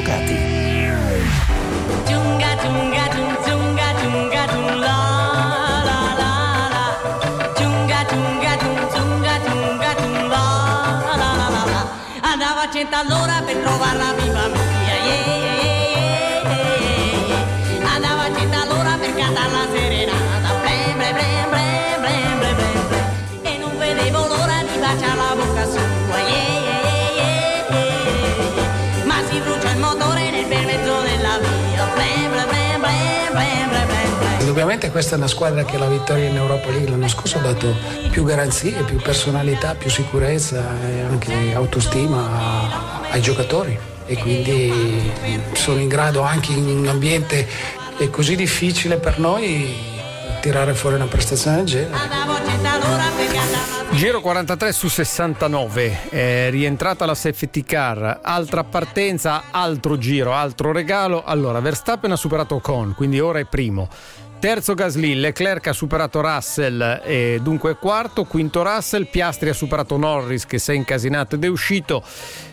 Convocati. Giunga, giunga, giunga, giunga, giunga, la, la, la, la. Giunga, giunga, giunga, giunga, giunga, la, la, la, la. Andavo a cento all'ora per trovarla viva mia, yeah, yeah, yeah, yeah, yeah. Andavo a cento all'ora per cantare la serenata, blem, blem, blem, blem, blem, blem, blem, blem. E non vedevo l'ora di baciare la bocca sua, yeah, yeah, yeah, yeah, yeah. Ma si brucia il motore nel bel mezzo della via, blem, blem, blem, blem, blem, blem, blem. Indubbiamente questa è una squadra che la vittoria in Europa League l'anno scorso ha dato più garanzie, più personalità, più sicurezza e anche autostima a, ai giocatori, e quindi sono in grado anche in un ambiente così difficile per noi tirare fuori una prestazione del genere. Giro quarantatré su sessantanove, è rientrata la safety car, altra partenza, altro giro, altro regalo. Allora, Verstappen ha superato Ocon, quindi ora è primo. Terzo Gasly, Leclerc ha superato Russell e dunque è quarto. Quinto Russell, Piastri ha superato Norris che si è incasinato ed è uscito,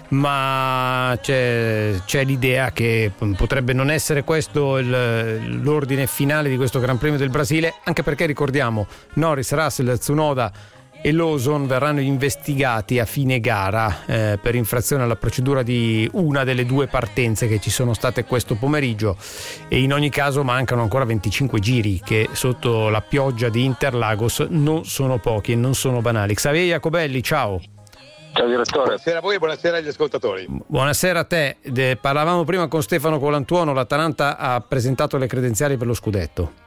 ma c'è, c'è l'idea che potrebbe non essere questo il, l'ordine finale di questo Gran Premio del Brasile, anche perché ricordiamo Norris, Russell, Tsunoda e Lawson verranno investigati a fine gara eh, per infrazione alla procedura di una delle due partenze che ci sono state questo pomeriggio, e in ogni caso mancano ancora venticinque giri che sotto la pioggia di Interlagos non sono pochi e non sono banali. Xavier Jacobelli, ciao. Ciao direttore. Buonasera a voi e buonasera agli ascoltatori. Buonasera a te. De, parlavamo prima con Stefano Colantuono, l'Atalanta ha presentato le credenziali per lo scudetto.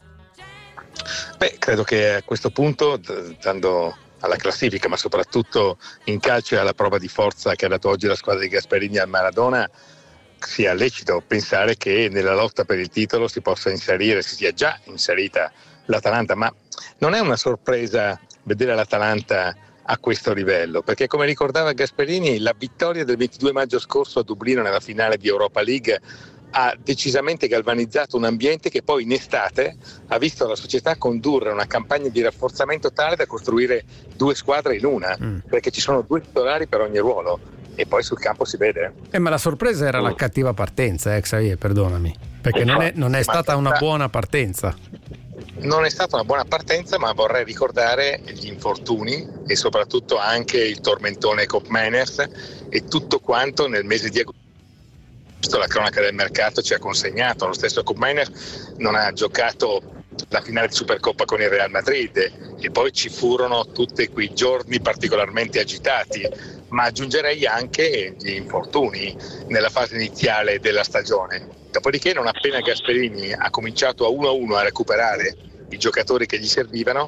Beh, credo che a questo punto, dando alla classifica, ma soprattutto in calcio e alla prova di forza che ha dato oggi la squadra di Gasperini al Maradona, sia lecito pensare che nella lotta per il titolo si possa inserire, si sia già inserita l'Atalanta, ma non è una sorpresa vedere l'Atalanta a questo livello, perché come ricordava Gasperini, la vittoria del ventidue maggio scorso a Dublino nella finale di Europa League ha decisamente galvanizzato un ambiente che poi in estate ha visto la società condurre una campagna di rafforzamento tale da costruire due squadre in una, mm. perché ci sono due titolari per ogni ruolo e poi sul campo si vede. Eh, ma la sorpresa era mm. la cattiva partenza, eh, Xavier, perdonami, perché non è, non è stata una buona partenza. Non è stata una buona partenza, ma vorrei ricordare gli infortuni e soprattutto anche il tormentone Koopmeiners e tutto quanto nel mese di agosto la cronaca del mercato ci ha consegnato. Lo stesso Koopmeiners non ha giocato la finale di Supercoppa con il Real Madrid e poi ci furono tutti quei giorni particolarmente agitati, ma aggiungerei anche gli infortuni nella fase iniziale della stagione. Dopodiché, non appena Gasperini ha cominciato a uno a uno a recuperare i giocatori che gli servivano,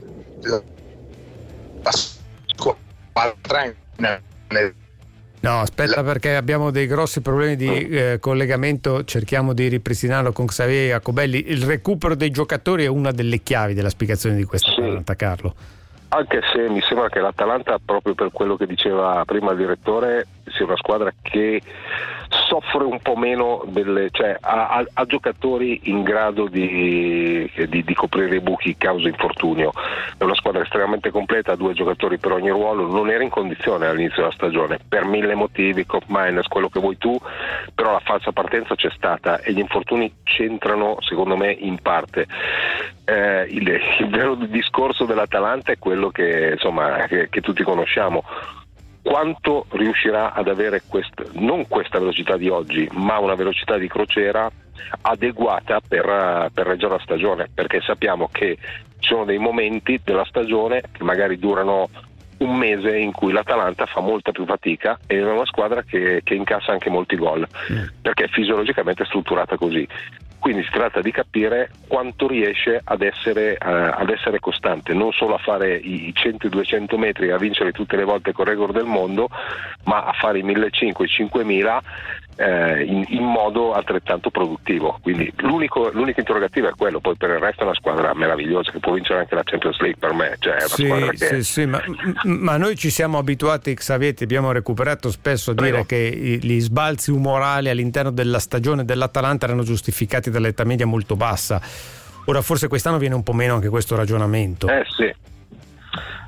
la squadra nel No, aspetta, perché abbiamo dei grossi problemi di eh, collegamento, cerchiamo di ripristinarlo con Xavier Jacobelli. Il recupero dei giocatori è una delle chiavi della spiegazione di questa sì. Atalanta, Carlo. Anche se mi sembra che l'Atalanta, proprio per quello che diceva prima il direttore, sia una squadra che soffre un po' meno delle, cioè ha, ha giocatori in grado di, di, di coprire i buchi causa infortunio. È una squadra estremamente completa, ha due giocatori per ogni ruolo, non era in condizione all'inizio della stagione per mille motivi, Koopmeiners, quello che vuoi tu, però la falsa partenza c'è stata e gli infortuni c'entrano secondo me in parte. Eh, il, il vero discorso dell'Atalanta è quello che insomma che, che tutti conosciamo. Quanto riuscirà ad avere quest, non questa velocità di oggi, ma una velocità di crociera adeguata per, per reggere la stagione, perché sappiamo che ci sono dei momenti della stagione che magari durano un mese in cui l'Atalanta fa molta più fatica e è una squadra che, che incassa anche molti gol, mm. perché fisiologicamente è strutturata così. Quindi si tratta di capire quanto riesce ad essere, uh, ad essere costante, non solo a fare i cento duecento metri, a vincere tutte le volte col record del mondo, ma a fare i millecinquecento i cinquemila eh, in, in modo altrettanto produttivo. Quindi l'unico, l'unico interrogativo è quello, poi per il resto è una squadra meravigliosa che può vincere anche la Champions League per me, cioè è una sì, squadra che... Sì, sì, ma, ma noi ci siamo abituati, Xavier, ti abbiamo recuperato spesso a dire Prego. che gli sbalzi umorali all'interno della stagione dell'Atalanta erano giustificati dall'età media molto bassa. Ora forse quest'anno viene un po' meno anche questo ragionamento. Eh sì.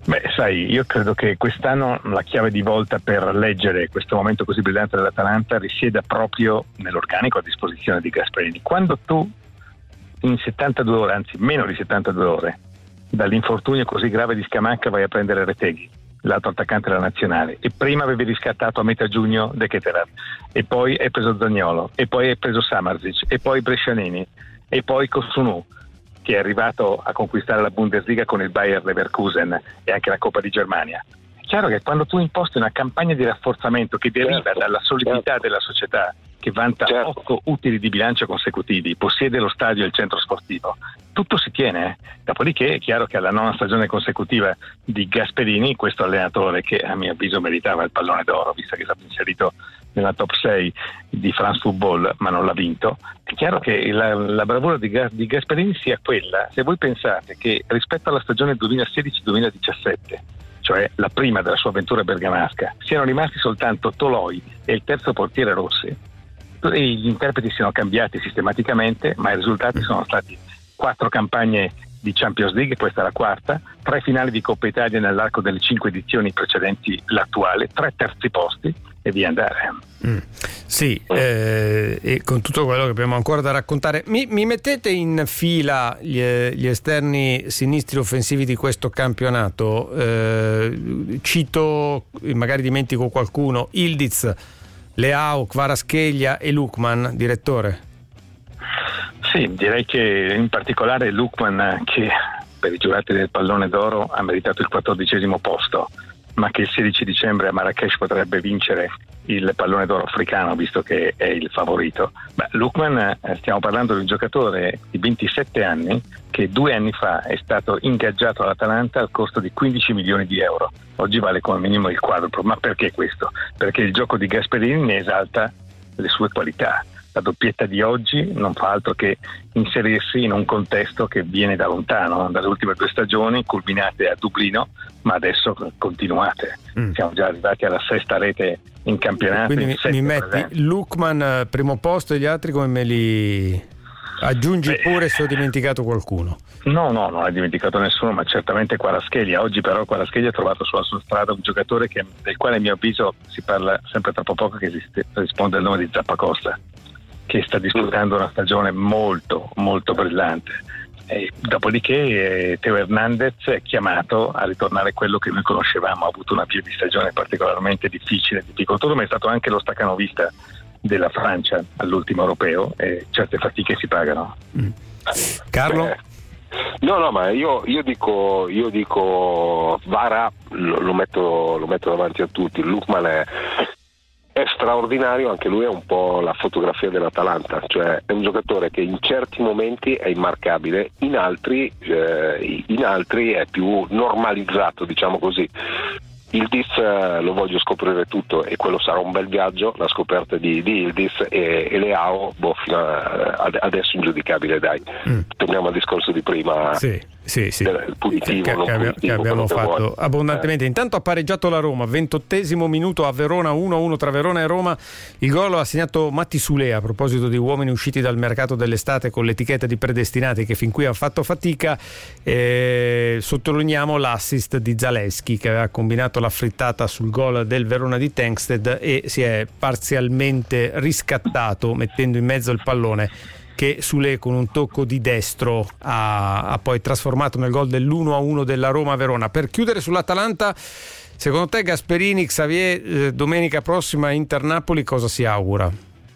Beh, sai, io credo che quest'anno la chiave di volta per leggere questo momento così brillante dell'Atalanta risieda proprio nell'organico a disposizione di Gasperini. Quando tu in settantadue ore, anzi meno di settantadue ore, dall'infortunio così grave di Scamacca vai a prendere Retegui, l'altro attaccante della nazionale, e prima avevi riscattato a metà giugno De Ketelaere, e poi hai preso Zaniolo, e poi hai preso Samardžić, e poi Brescianini, e poi Kosunu, che è arrivato a conquistare la Bundesliga con il Bayer Leverkusen e anche la Coppa di Germania. È chiaro che quando tu imposti una campagna di rafforzamento che deriva certo, dalla solidità certo. della società, che vanta certo. otto utili di bilancio consecutivi, possiede lo stadio e il centro sportivo, tutto si tiene. Dopodiché è chiaro che alla nona stagione consecutiva di Gasperini, questo allenatore che a mio avviso meritava il pallone d'oro, visto che è stato inserito nella top sei di France Football ma non l'ha vinto, è chiaro che la, la bravura di, di Gasperini sia quella, se voi pensate che rispetto alla stagione duemilasedici duemiladiciassette, cioè la prima della sua avventura bergamasca, siano rimasti soltanto Toloi e il terzo portiere Rossi, e gli interpreti siano cambiati sistematicamente, ma i risultati sono stati quattro campagne di Champions League, questa è la quarta, tre finali di Coppa Italia nell'arco delle cinque edizioni precedenti l'attuale, tre terzi posti e via andare. Mm. Sì, eh, e con tutto quello che abbiamo ancora da raccontare, mi, mi mettete in fila gli, gli esterni sinistri offensivi di questo campionato? Eh, cito, magari dimentico qualcuno, Ildiz, Leao, Kvaratskhelia e Lookman, direttore. Sì, direi che in particolare Lookman, che per i giurati del pallone d'oro ha meritato il quattordicesimo posto, ma che il sedici dicembre a Marrakech potrebbe vincere il pallone d'oro africano, visto che è il favorito. Beh, Lookman, stiamo parlando di un giocatore di ventisette anni che due anni fa è stato ingaggiato all'Atalanta al costo di quindici milioni di euro. Oggi vale come minimo il quadruplo. Ma perché questo? Perché il gioco di Gasperini ne esalta le sue qualità. La doppietta di oggi non fa altro che inserirsi in un contesto che viene da lontano, dalle ultime due stagioni culminate a Dublino, ma adesso continuate. Mm. Siamo già arrivati alla sesta rete in campionato. Quindi in mi, mi metti Lookman primo posto e gli altri come me li aggiungi? Beh, pure se ho dimenticato qualcuno. No, no, non hai dimenticato nessuno, ma certamente Kvaratskhelia. Oggi però Kvaratskhelia ha trovato sulla sua strada un giocatore che, del quale a mio avviso si parla sempre troppo poco, che esiste, risponde al nome di Zappacosta, che sta disputando una stagione molto molto brillante. E dopodiché eh, Teo Hernandez è chiamato a ritornare quello che noi conoscevamo, ha avuto una via di stagione particolarmente difficile, difficoltosa, ma è stato anche lo staccanovista della Francia all'ultimo europeo, e certe fatiche si pagano. Mm. Carlo? Beh, no no ma io, io dico io dico Vara lo, lo metto lo metto davanti a tutti. Lookman è è straordinario, anche lui è un po' la fotografia dell'Atalanta, cioè è un giocatore che in certi momenti è immarcabile, in altri, eh, in altri è più normalizzato, diciamo così. Ildiz eh, lo voglio scoprire tutto, e quello sarà un bel viaggio, la scoperta di, di Ildiz, e, e Leao boh, fino a, adesso ingiudicabile, dai. Mm. Torniamo al discorso di prima. Sì. Sì, sì. Il punitivo, che, non che, punitivo, che abbiamo che fatto vuoi. abbondantemente. Eh. Intanto ha pareggiato la Roma, ventottesimo minuto a Verona, uno a uno tra Verona e Roma. Il gol lo ha segnato Matti Sule, a proposito di uomini usciti dal mercato dell'estate con l'etichetta di predestinati, che fin qui ha fatto fatica. Eh, sottolineiamo l'assist di Zalewski, che aveva combinato la frittata sul gol del Verona di Tengsted e si è parzialmente riscattato mettendo in mezzo il pallone, che Sule con un tocco di destro ha, ha poi trasformato nel gol dell'uno a uno della Roma-Verona. Per chiudere sull'Atalanta, secondo te Gasperini, Xavier, eh, domenica prossima Inter-Napoli cosa si augura?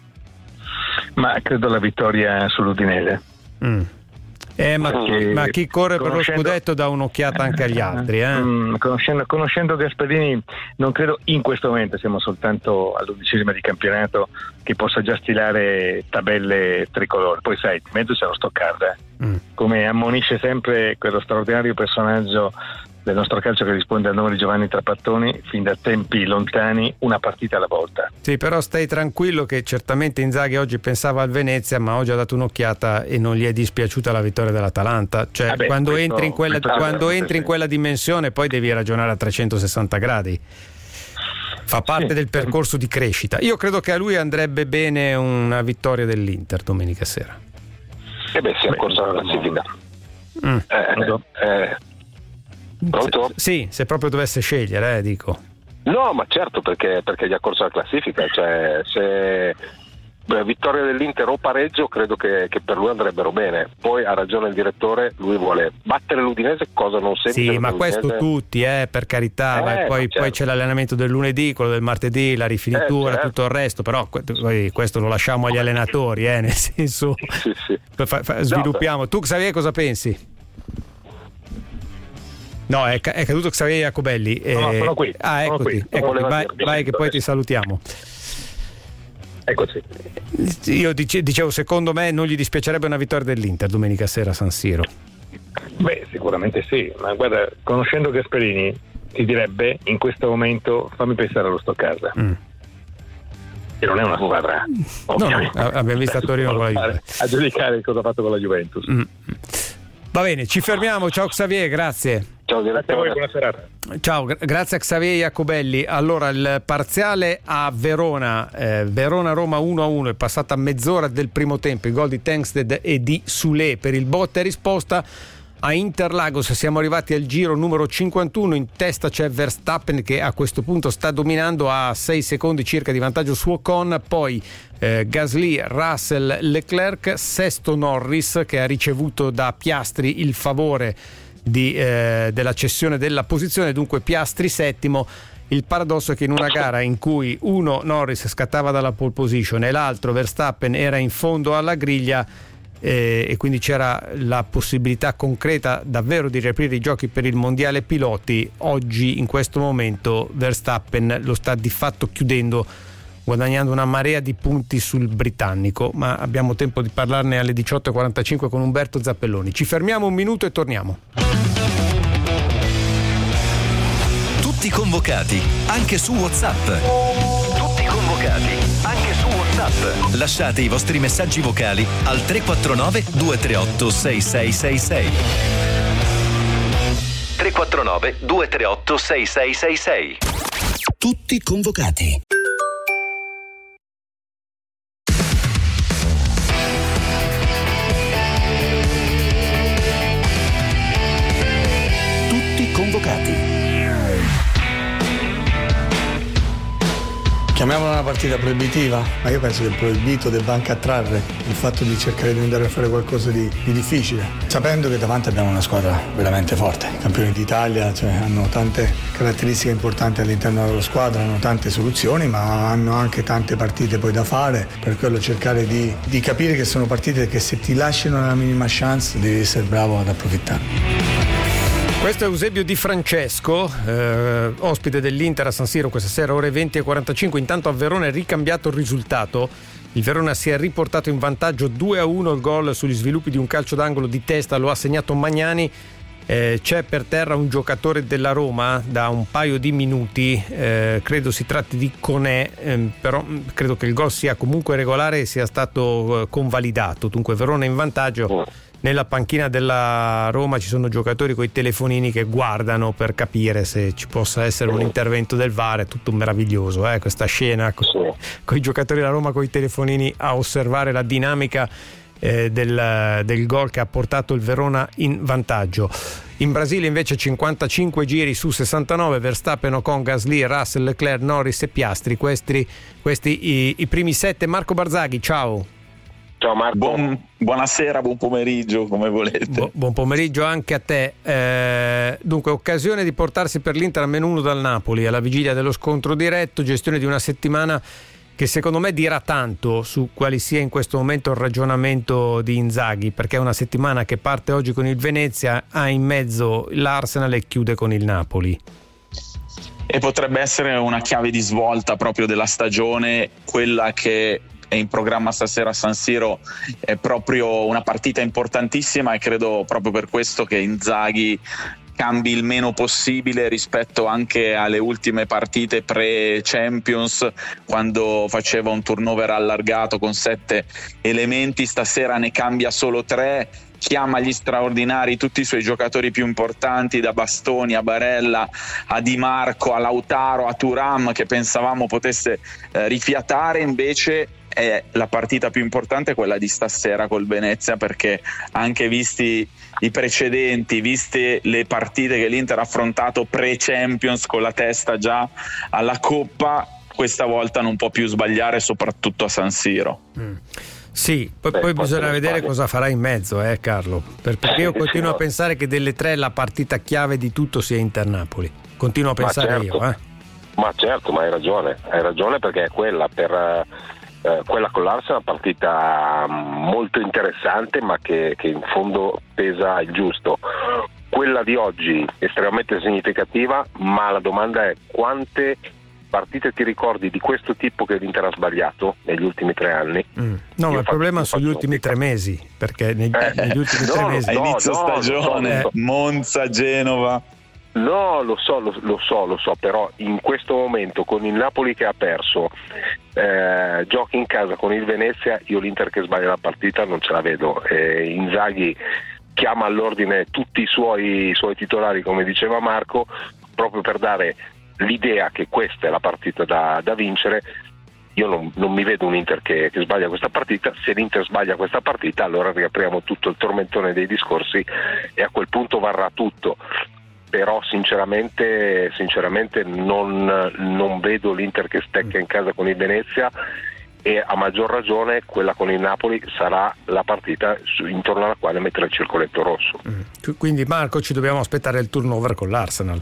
Ma credo la vittoria sull'Udinese. Mm. Eh, ma, ma chi corre per lo scudetto dà un'occhiata anche agli altri, eh? Mm, conoscendo, conoscendo Gasperini, non credo in questo momento, siamo soltanto all'undicesima di campionato, che possa già stilare tabelle tricolore. Poi sai, in mezzo c'è lo Stoccarda, mm. come ammonisce sempre quello straordinario personaggio del nostro calcio che risponde al nome di Giovanni Trapattoni, fin da tempi lontani, una partita alla volta. Sì, però stai tranquillo che certamente Inzaghi oggi pensava al Venezia, ma oggi ha dato un'occhiata e non gli è dispiaciuta la vittoria dell'Atalanta. Cioè, Vabbè, quando questo, entri in quella, quando entri in quella dimensione poi devi ragionare a trecentosessanta gradi. Fa parte sì. del percorso di crescita. Io credo che a lui andrebbe bene una vittoria dell'Inter domenica sera. E beh, si è accorsa la classifica. Mm. Eh, eh, Pronto? Se, sì, se proprio dovesse scegliere, eh, dico. No, ma certo, perché, perché gli ha corso la classifica, cioè se beh, vittoria dell'Inter o pareggio credo che, che per lui andrebbero bene. Poi ha ragione il direttore, lui vuole battere l'Udinese, cosa non semplice. Sì, ma l'Udinese... questo tutti, eh, per carità, eh, vai, poi, certo. poi c'è l'allenamento del lunedì, quello del martedì, la rifinitura, eh, certo. tutto il resto, però poi questo lo lasciamo agli allenatori, eh, nel senso sì, sì. Fa, fa, sviluppiamo. No, tu Xavier cosa pensi? No, è, è caduto Xavier Jacobelli. No, no, sono qui. Ah, sono eccoti, qui. eccoti. Vai, dirmi, vai che poi ti salutiamo. Eccoci. Io dice, dicevo, secondo me non gli dispiacerebbe una vittoria dell'Inter domenica sera a San Siro. Beh, sicuramente sì, ma guarda, conoscendo Gasperini ti direbbe in questo momento fammi pensare allo Stoccarda. Mm. Che non è una squadra. No, no, abbiamo visto a Torino con la Juventus. A giudicare cosa ha fatto con la Juventus. Mm. Va bene, ci fermiamo. Ciao Xavier, grazie. Ciao, grazie a voi, buona serata. Ciao, gra- grazie a Xavier Jacobelli. Allora, il parziale a Verona, eh, Verona-Roma uno a uno, è passata mezz'ora del primo tempo, il gol di Tankstead e di Soulé per il botta e risposta. A Interlagos siamo arrivati al giro numero cinquantuno, in testa c'è Verstappen che a questo punto sta dominando a sei secondi circa di vantaggio su Ocon, poi eh, Gasly, Russell, Leclerc, sesto Norris che ha ricevuto da Piastri il favore di, eh, della cessione della posizione, dunque Piastri settimo. Il paradosso è che in una gara in cui uno Norris scattava dalla pole position e l'altro Verstappen era in fondo alla griglia, Eh, e quindi c'era la possibilità concreta davvero di riaprire i giochi per il mondiale piloti, oggi in questo momento Verstappen lo sta di fatto chiudendo, guadagnando una marea di punti sul britannico, ma abbiamo tempo di parlarne alle diciotto e quarantacinque con Umberto Zappelloni. Ci fermiamo un minuto e torniamo. Tutti convocati, anche su WhatsApp. Tutti convocati, anche su WhatsApp. Lasciate i vostri messaggi vocali al tre quattro nove due tre otto sei sei sei sei. tre quattro nove due tre otto sei sei sei sei. Tutti convocati. Tutti convocati. Chiamiamola una partita proibitiva, ma io penso che il proibito debba anche attrarre il fatto di cercare di andare a fare qualcosa di, di difficile, sapendo che davanti abbiamo una squadra veramente forte, i campioni d'Italia, cioè hanno tante caratteristiche importanti all'interno della squadra, hanno tante soluzioni, ma hanno anche tante partite poi da fare, per quello cercare di, di capire che sono partite che se ti lasciano una minima chance devi essere bravo ad approfittare. Questo è Eusebio Di Francesco, eh, ospite dell'Inter a San Siro questa sera, ore venti e quarantacinque. Intanto a Verona è ricambiato il risultato. Il Verona si è riportato in vantaggio due a uno, il gol sugli sviluppi di un calcio d'angolo di testa lo ha segnato Magnani. Eh, c'è per terra un giocatore della Roma da un paio di minuti, eh, credo si tratti di Conè, eh, però credo che il gol sia comunque regolare e sia stato eh, convalidato. Dunque Verona in vantaggio. Nella panchina della Roma ci sono giocatori con i telefonini che guardano per capire se ci possa essere un intervento del V A R. È tutto meraviglioso, eh? Questa scena con, con i giocatori della Roma con i telefonini a osservare la dinamica eh, del, del gol che ha portato il Verona in vantaggio. In Brasile invece cinquantacinque giri su sessantanove, Verstappen, Ocon, Gasly, Russell, Leclerc, Norris e Piastri, questi, questi i, i primi sette. Marco Barzaghi, ciao. Ciao Marco. Buon, buonasera, buon pomeriggio, come volete. Bu- buon pomeriggio anche a te. Eh, dunque, occasione di portarsi per l'Inter a meno uno dal Napoli alla vigilia dello scontro diretto, gestione di una settimana che secondo me dirà tanto su quali sia in questo momento il ragionamento di Inzaghi, perché è una settimana che parte oggi con il Venezia, ha in mezzo l'Arsenal e chiude con il Napoli. E potrebbe essere una chiave di svolta proprio della stagione, quella che è in programma stasera a San Siro. È proprio una partita importantissima e credo proprio per questo che Inzaghi cambi il meno possibile rispetto anche alle ultime partite pre-Champions, quando faceva un turnover allargato con sette elementi. Stasera ne cambia solo tre, chiama gli straordinari tutti i suoi giocatori più importanti, da Bastoni a Barella a Di Marco a Lautaro a Thuram, che pensavamo potesse eh, rifiatare, invece è la partita più importante, quella di stasera col Venezia, perché anche visti i precedenti, viste le partite che l'Inter ha affrontato pre-Champions con la testa già alla Coppa, questa volta non può più sbagliare, soprattutto a San Siro. Mm. Sì, poi, Beh, poi bisogna vedere sbaglia. cosa farà in mezzo, eh Carlo, perché io continuo a pensare che delle tre la partita chiave di tutto sia Inter-Napoli, continuo a pensare certo. io eh. Ma certo, ma hai ragione, hai ragione perché è quella per eh, quella con l'Arsenal è una partita molto interessante, ma che, che in fondo pesa il giusto. Quella di oggi estremamente significativa, ma la domanda è: quante partite ti ricordi di questo tipo che l'Inter ha sbagliato negli ultimi tre anni? Mm. No, ma il problema sono gli ultimi tre mesi, perché negli, Eh, negli ultimi no, tre no, mesi A inizio no, stagione, no, no. Monza, Genova. No, lo so, lo, lo so, lo so, però in questo momento con il Napoli che ha perso, eh, giochi in casa con il Venezia, io l'Inter che sbaglia la partita non ce la vedo. Eh, Inzaghi chiama all'ordine tutti i suoi, i suoi titolari, come diceva Marco, proprio per dare l'idea che questa è la partita da, da vincere. Io non, non mi vedo un Inter che, che sbaglia questa partita. Se l'Inter sbaglia questa partita, allora riapriamo tutto il tormentone dei discorsi e a quel punto varrà tutto. Però sinceramente, sinceramente non, non vedo l'Inter che stecca in casa con il Venezia, e a maggior ragione quella con il Napoli sarà la partita su, intorno alla quale mettere il circoletto rosso. Mm. Quindi Marco, ci dobbiamo aspettare il turnover con l'Arsenal.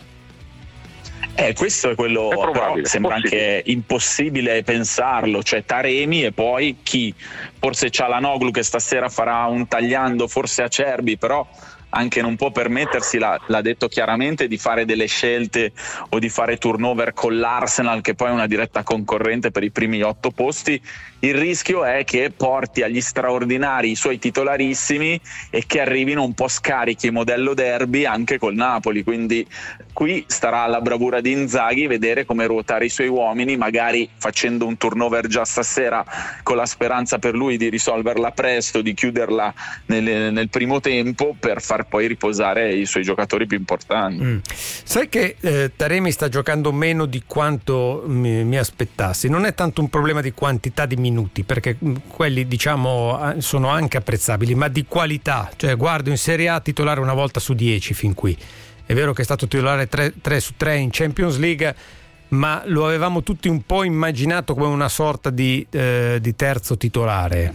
Eh, questo è quello, È probabile, però sembra possibile. anche impossibile pensarlo, cioè Taremi e poi chi? Forse Çalhanoğlu che stasera farà un tagliando, forse Acerbi, però anche non può permettersi, l'ha, l'ha detto chiaramente, di fare delle scelte o di fare turnover con l'Arsenal, che poi è una diretta concorrente per i primi otto posti. Il rischio è che porti agli straordinari i suoi titolarissimi e che arrivino un po' scarichi modello derby anche col Napoli, quindi qui starà alla bravura di Inzaghi vedere come ruotare i suoi uomini, magari facendo un turnover già stasera con la speranza per lui di risolverla presto, di chiuderla nel, nel primo tempo, per far poi riposare i suoi giocatori più importanti. Mm. Sai che eh, Taremi sta giocando meno di quanto mi, mi aspettassi. Non è tanto un problema di quantità di minuti, perché mh, quelli diciamo sono anche apprezzabili, ma di qualità. Cioè guardo in Serie A titolare una volta su dieci fin qui. È vero che è stato titolare tre su tre in Champions League, ma lo avevamo tutti un po' immaginato come una sorta di, eh, di terzo titolare.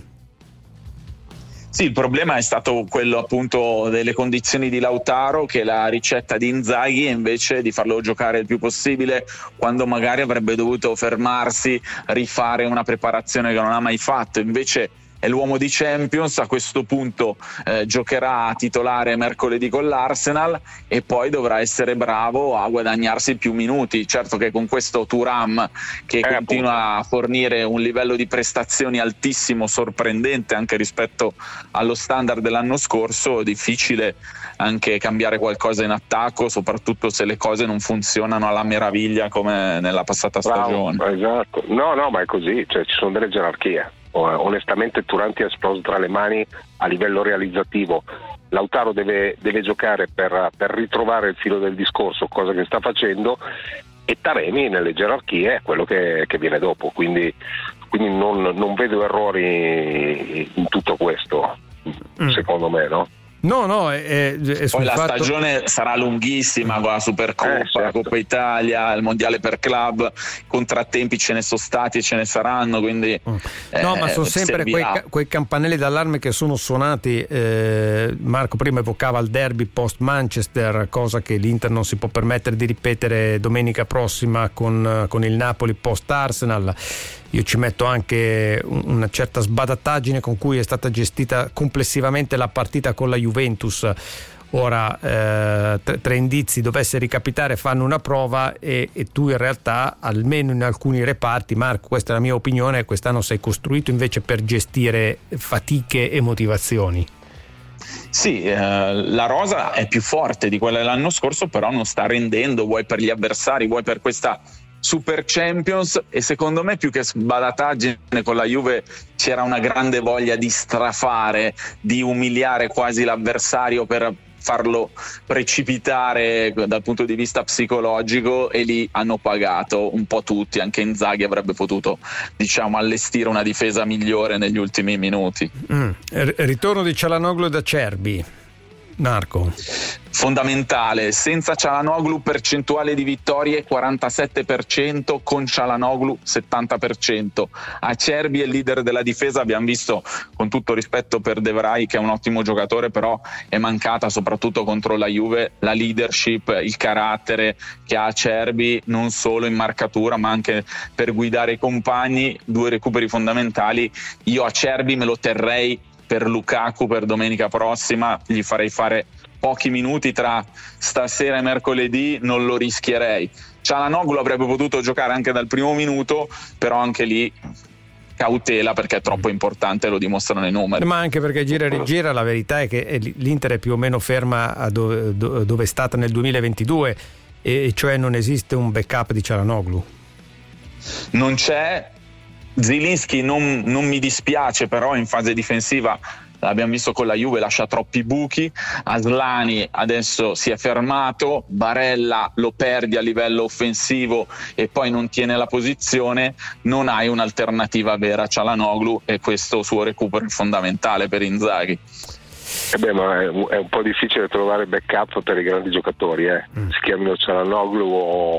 Sì, il problema è stato quello appunto delle condizioni di Lautaro, che la ricetta di Inzaghi è invece di farlo giocare il più possibile, quando magari avrebbe dovuto fermarsi, rifare una preparazione che non ha mai fatto. Invece è l'uomo di Champions, a questo punto eh, giocherà a titolare mercoledì con l'Arsenal e poi dovrà essere bravo a guadagnarsi più minuti. Certo che con questo Thuram che eh, continua appunto a fornire un livello di prestazioni altissimo, sorprendente anche rispetto allo standard dell'anno scorso, è difficile anche cambiare qualcosa in attacco, soprattutto se le cose non funzionano alla meraviglia come nella passata stagione. Bravo, esatto. No, no, ma è così, cioè ci sono delle gerarchie. Onestamente Thuram ti è esploso tra le mani a livello realizzativo. Lautaro deve, deve giocare per, per ritrovare il filo del discorso, cosa che sta facendo, e Taremi nelle gerarchie è quello che, che viene dopo, quindi, quindi non, non vedo errori in tutto questo, mm. secondo me, no? No, no, è, è poi la fatto... stagione sarà lunghissima con la Supercoppa, eh, certo. la Coppa Italia, il Mondiale per club, contrattempi ce ne sono stati e ce ne saranno, quindi no, eh, ma sono sempre quei, quei campanelli d'allarme che sono suonati. eh, Marco prima evocava il derby post Manchester, cosa che l'Inter non si può permettere di ripetere domenica prossima con, con il Napoli post Arsenal. Io ci metto anche una certa sbadattaggine con cui è stata gestita complessivamente la partita con la Juventus. Ora eh, tre, tre indizi dovesse ricapitare fanno una prova e, e tu in realtà, almeno in alcuni reparti, Marco, questa è la mia opinione, quest'anno sei costruito invece per gestire fatiche e motivazioni. Sì, eh, la rosa è più forte di quella dell'anno scorso, però non sta rendendo, vuoi per gli avversari, vuoi per questa Super Champions, e secondo me più che sbadataggine con la Juve c'era una grande voglia di strafare, di umiliare quasi l'avversario per farlo precipitare dal punto di vista psicologico, e lì hanno pagato un po' tutti. Anche Inzaghi avrebbe potuto, diciamo, allestire una difesa migliore negli ultimi minuti. Mm. Ritorno di Çalhanoğlu da Acerbi, Marco. Fondamentale. Senza Çalhanoğlu percentuale di vittorie quarantasette per cento, con Çalhanoğlu settanta per cento. Acerbi è il leader della difesa. Abbiamo visto, con tutto rispetto per De Vrij, che è un ottimo giocatore, però è mancata soprattutto contro la Juve la leadership, il carattere che ha Acerbi, non solo in marcatura ma anche per guidare i compagni. Due recuperi fondamentali. Io Acerbi me lo terrei per Lukaku per domenica prossima, gli farei fare pochi minuti tra stasera e mercoledì, non lo rischierei. Çalhanoğlu avrebbe potuto giocare anche dal primo minuto, però anche lì cautela, perché è troppo importante, lo dimostrano i numeri. Ma anche perché gira e rigira, la verità è che l'Inter è più o meno ferma a dove, dove è stata nel duemilaventidue, e cioè non esiste un backup di Çalhanoğlu. Non c'è. Zielinski non, non mi dispiace, però in fase difensiva, l'abbiamo visto con la Juve, lascia troppi buchi. Aslani adesso si è fermato, Barella lo perdi a livello offensivo e poi non tiene la posizione. Non hai un'alternativa vera a Çalhanoğlu, e questo suo recupero è fondamentale per Inzaghi. Eh beh, ma è un, è un po' difficile trovare backup per i grandi giocatori, eh. Mm. Si chiamino Çalhanoğlu o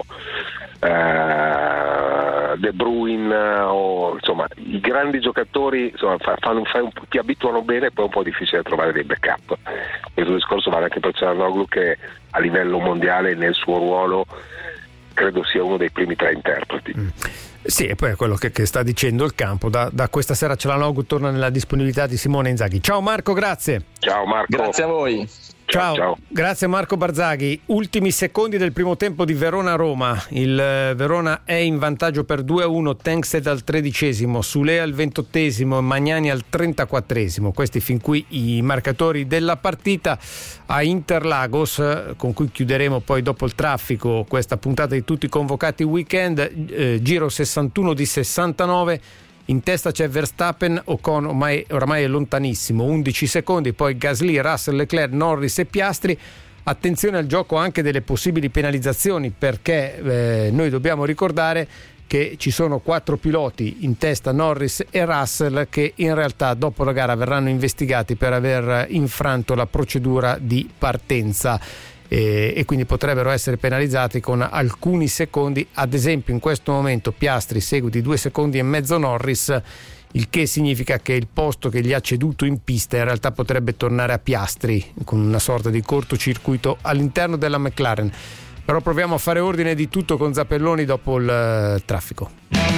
Uh, De Bruyne, o insomma i grandi giocatori, insomma, fanno, fanno, ti abituano bene, poi è un po' difficile trovare dei backup. Questo discorso vale anche per Çalhanoğlu, che a livello mondiale nel suo ruolo credo sia uno dei primi tre interpreti. Mm. Sì, e poi è quello che, che sta dicendo il campo. Da, da questa sera Çalhanoğlu torna nella disponibilità di Simone Inzaghi. Ciao Marco, grazie. Ciao Marco. Grazie a voi. Ciao, ciao. Grazie Marco Barzaghi. Ultimi secondi del primo tempo di Verona-Roma. Il Verona è in vantaggio per due a uno, Tengsted al tredicesimo, Sule al ventottesimo e Magnani al trentaquattresimo. Questi fin qui i marcatori della partita. A Interlagos, con cui chiuderemo poi dopo il traffico questa puntata di Tutti Convocati Weekend, eh, giro sessantuno di sessantanove. In testa c'è Verstappen, Ocon ormai, ormai è lontanissimo, undici secondi, poi Gasly, Russell, Leclerc, Norris e Piastri. Attenzione al gioco anche delle possibili penalizzazioni, perché eh, noi dobbiamo ricordare che ci sono quattro piloti, in testa Norris e Russell, che in realtà dopo la gara verranno investigati per aver infranto la procedura di partenza. E, e quindi potrebbero essere penalizzati con alcuni secondi. Ad esempio in questo momento Piastri segue di due secondi e mezzo Norris, il che significa che il posto che gli ha ceduto in pista in realtà potrebbe tornare a Piastri, con una sorta di cortocircuito all'interno della McLaren. Però proviamo a fare ordine di tutto con Zappelloni dopo il uh, traffico.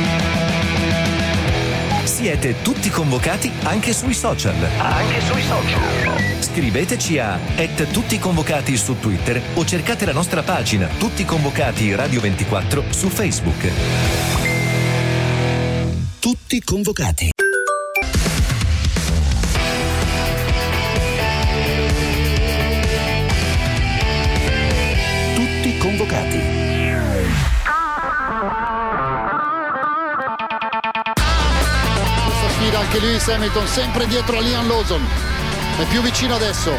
Siete tutti convocati anche sui social. Anche sui social. Scriveteci a et tutti convocati su Twitter o cercate la nostra pagina Tutti Convocati Radio ventiquattro su Facebook. Tutti convocati. Tutti convocati. Anche Lewis Hamilton sempre dietro a Liam Lawson, è più vicino adesso.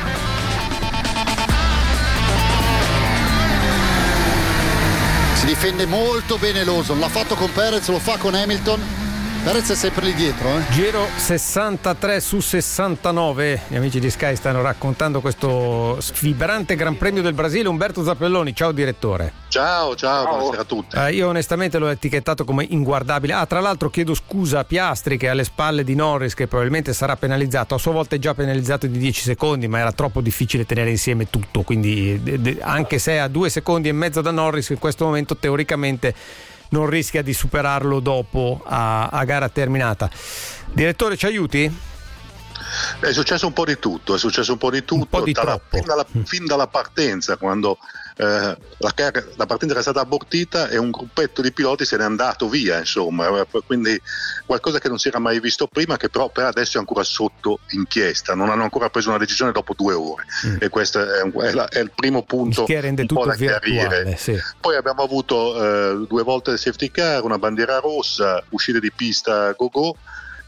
Si difende molto bene Lawson, l'ha fatto con Perez, lo fa con Hamilton. Perez è sempre lì dietro, eh? Giro sessantatré su sessantanove. Gli amici di Sky stanno raccontando questo vibrante Gran Premio del Brasile. Umberto Zappelloni, ciao direttore. Ciao, ciao, buonasera a tutti. Eh, io onestamente l'ho etichettato come inguardabile. Ah, tra l'altro chiedo scusa a Piastri, che è alle spalle di Norris, che probabilmente sarà penalizzato. A sua volta è già penalizzato di dieci secondi, ma era troppo difficile tenere insieme tutto. Quindi de- de- anche se è a due secondi e mezzo da Norris, in questo momento teoricamente non rischia di superarlo dopo a, a gara terminata. Direttore, ci aiuti? È successo un po' di tutto, è successo un po' di tutto, un po' di dalla, fin, dalla, fin dalla partenza, quando eh, la, la partenza era stata abortita e un gruppetto di piloti se n'è andato via, insomma, quindi qualcosa che non si era mai visto prima, che però per adesso è ancora sotto inchiesta, non hanno ancora preso una decisione dopo due ore mm. e questo è, un, è, la, è il primo punto che rende un tutto po' da virtuale, chiarire. Sì. Poi abbiamo avuto eh, due volte il safety car, una bandiera rossa, uscite di pista go go,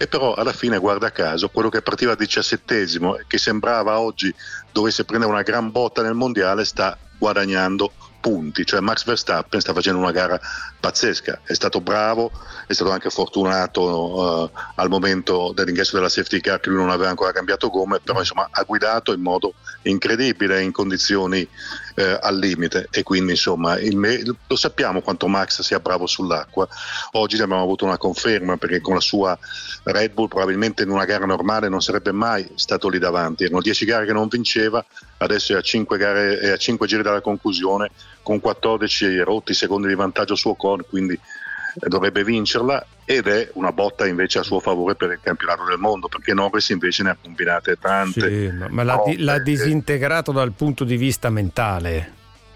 e però alla fine, guarda caso, quello che partiva diciassettesimo e che sembrava oggi dovesse prendere una gran botta nel mondiale sta guadagnando punti, cioè Max Verstappen sta facendo una gara pazzesca, è stato bravo, è stato anche fortunato uh, al momento dell'ingresso della safety car che lui non aveva ancora cambiato gomme, però insomma ha guidato in modo incredibile in condizioni uh, al limite, e quindi insomma il me- lo sappiamo quanto Max sia bravo sull'acqua. Oggi ne abbiamo avuto una conferma, perché con la sua Red Bull probabilmente in una gara normale non sarebbe mai stato lì davanti, erano dieci gare che non vinceva, adesso è a cinque gare, è a cinque giri dalla conclusione con quattordici rotti secondi di vantaggio su Ocon, quindi dovrebbe vincerla, ed è una botta invece a suo favore per il campionato del mondo, perché Norris invece ne ha combinate tante. Sì, ma, ma l'ha, troppe, l'ha disintegrato dal punto di vista mentale.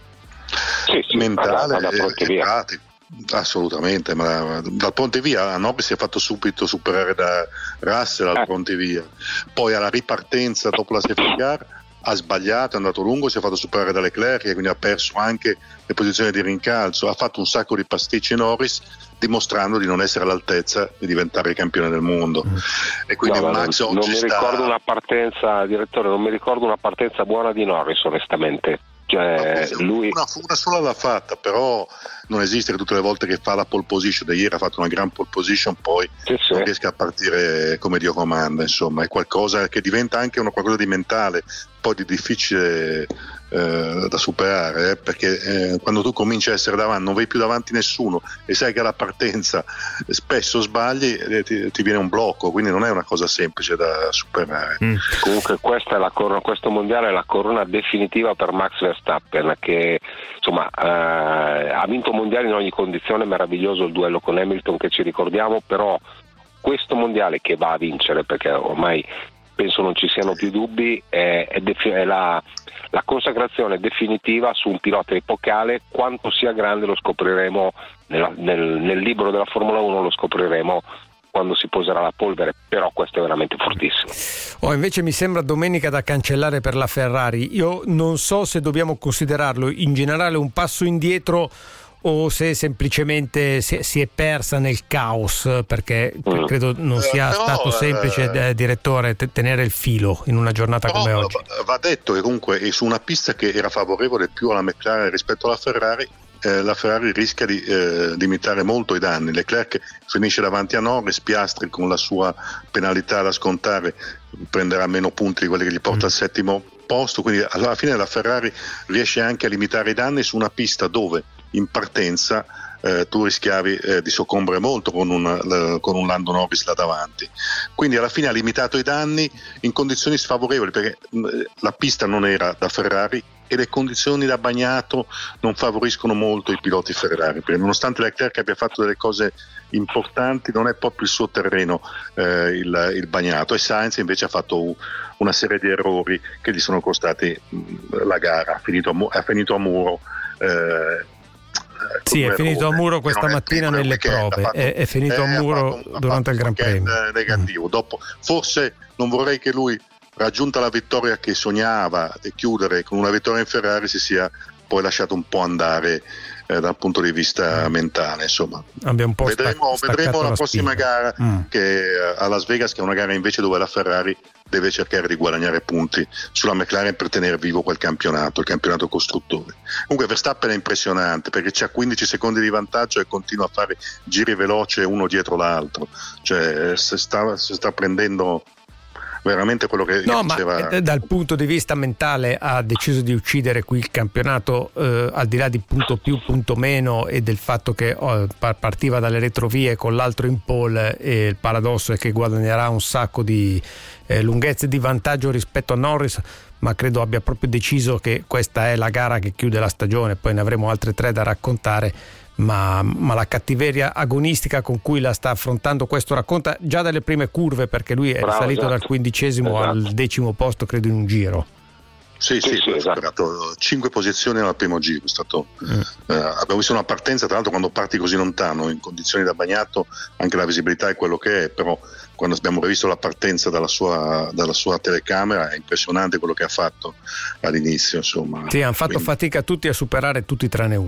Sì, sì, mentale da, da e, e pratico. Assolutamente, ma dal ponte via Norris si è fatto subito superare da Russell al eh. ponte via, poi alla ripartenza dopo la safety car ha sbagliato, è andato lungo, si è fatto superare da Leclerc e quindi ha perso anche le posizioni di rincalzo, ha fatto un sacco di pasticci Norris, dimostrando di non essere all'altezza di diventare il campione del mondo. Mm. E quindi no, Max non, oggi non mi sta... ricordo una partenza, direttore, non mi ricordo una partenza buona di Norris, onestamente. Cioè, lui... una, una sola l'ha fatta, però non esiste che tutte le volte che fa la pole position, da ieri ha fatto una gran pole position, poi sì, sì. non riesca a partire come Dio comanda, insomma è qualcosa che diventa anche una qualcosa di mentale, poi di difficile eh, da superare, eh, perché eh, quando tu cominci a essere davanti, non vai più davanti nessuno e sai che alla partenza spesso sbagli, eh, ti, ti viene un blocco, quindi non è una cosa semplice da superare. Mm. Comunque questa è la corona, questo mondiale è la corona definitiva per Max Verstappen, che insomma eh, ha vinto mondiali in ogni condizione, meraviglioso il duello con Hamilton che ci ricordiamo, però questo mondiale che va a vincere, perché ormai penso non ci siano più dubbi, è, è, defi- è la, la consacrazione definitiva su un pilota epocale. Quanto sia grande lo scopriremo nella, nel, nel libro della Formula uno, lo scopriremo quando si poserà la polvere, però questo è veramente fortissimo. Oh, invece mi sembra domenica da cancellare per la Ferrari. Io non so se dobbiamo considerarlo in generale un passo indietro o se semplicemente si, si è persa nel caos, perché mm. credo non sia eh, però, stato semplice, eh, direttore, t- tenere il filo in una giornata come oggi. Va detto che comunque su una pista che era favorevole più alla McLaren rispetto alla Ferrari, eh, la Ferrari rischia di eh, limitare molto i danni. Leclerc finisce davanti a Norris, Piastri con la sua penalità da scontare prenderà meno punti di quelli che gli porta mm. al settimo posto, quindi alla fine la Ferrari riesce anche a limitare i danni su una pista dove in partenza eh, tu rischiavi eh, di soccombere molto con un, l- con un Lando Norris là davanti, quindi alla fine ha limitato i danni in condizioni sfavorevoli, perché mh, la pista non era da Ferrari e le condizioni da bagnato non favoriscono molto i piloti Ferrari, perché nonostante Leclerc abbia fatto delle cose importanti non è proprio il suo terreno eh, il, il bagnato, e Sainz invece ha fatto u- una serie di errori che gli sono costati mh, la gara, ha finito a, mu- ha finito a muro. Eh, Sì, è finito a muro questa mattina nelle prove, fatto, è, è finito a muro un, durante il Gran Premio. Negativo. Mm. Dopo, forse non vorrei che lui, raggiunta la vittoria che sognava e chiudere con una vittoria in Ferrari, si sia poi lasciato un po' andare eh, dal punto di vista mm. mentale. Insomma, abbiamo un po' vedremo, stac- vedremo la, la prossima spina. gara mm. che a Las Vegas, che è una gara invece dove la Ferrari deve cercare di guadagnare punti sulla McLaren per tenere vivo quel campionato, il campionato costruttori. Comunque Verstappen è impressionante perché c'ha quindici secondi di vantaggio e continua a fare giri veloci uno dietro l'altro, cioè si sta, si sta prendendo veramente quello che no, diceva. Ma dal punto di vista mentale ha deciso di uccidere qui il campionato, eh, al di là di punto più punto meno e del fatto che oh, partiva dalle retrovie con l'altro in pole, e il paradosso è che guadagnerà un sacco di eh, lunghezze di vantaggio rispetto a Norris, ma credo abbia proprio deciso che questa è la gara che chiude la stagione, poi ne avremo altre tre da raccontare. Ma, ma la cattiveria agonistica con cui la sta affrontando, questo racconta già dalle prime curve, perché lui è Bravo, salito esatto. dal quindicesimo esatto. al decimo posto, credo, in un giro. Sì, sì, sì, sì, ha superato cinque posizioni al primo giro. È stato, mm. eh, abbiamo visto una partenza, tra l'altro quando parti così lontano in condizioni da bagnato anche la visibilità è quello che è, però quando abbiamo rivisto la partenza dalla sua, dalla sua telecamera è impressionante quello che ha fatto all'inizio, insomma. Sì, hanno fatto Quindi... fatica tutti a superare tutti tranne uno.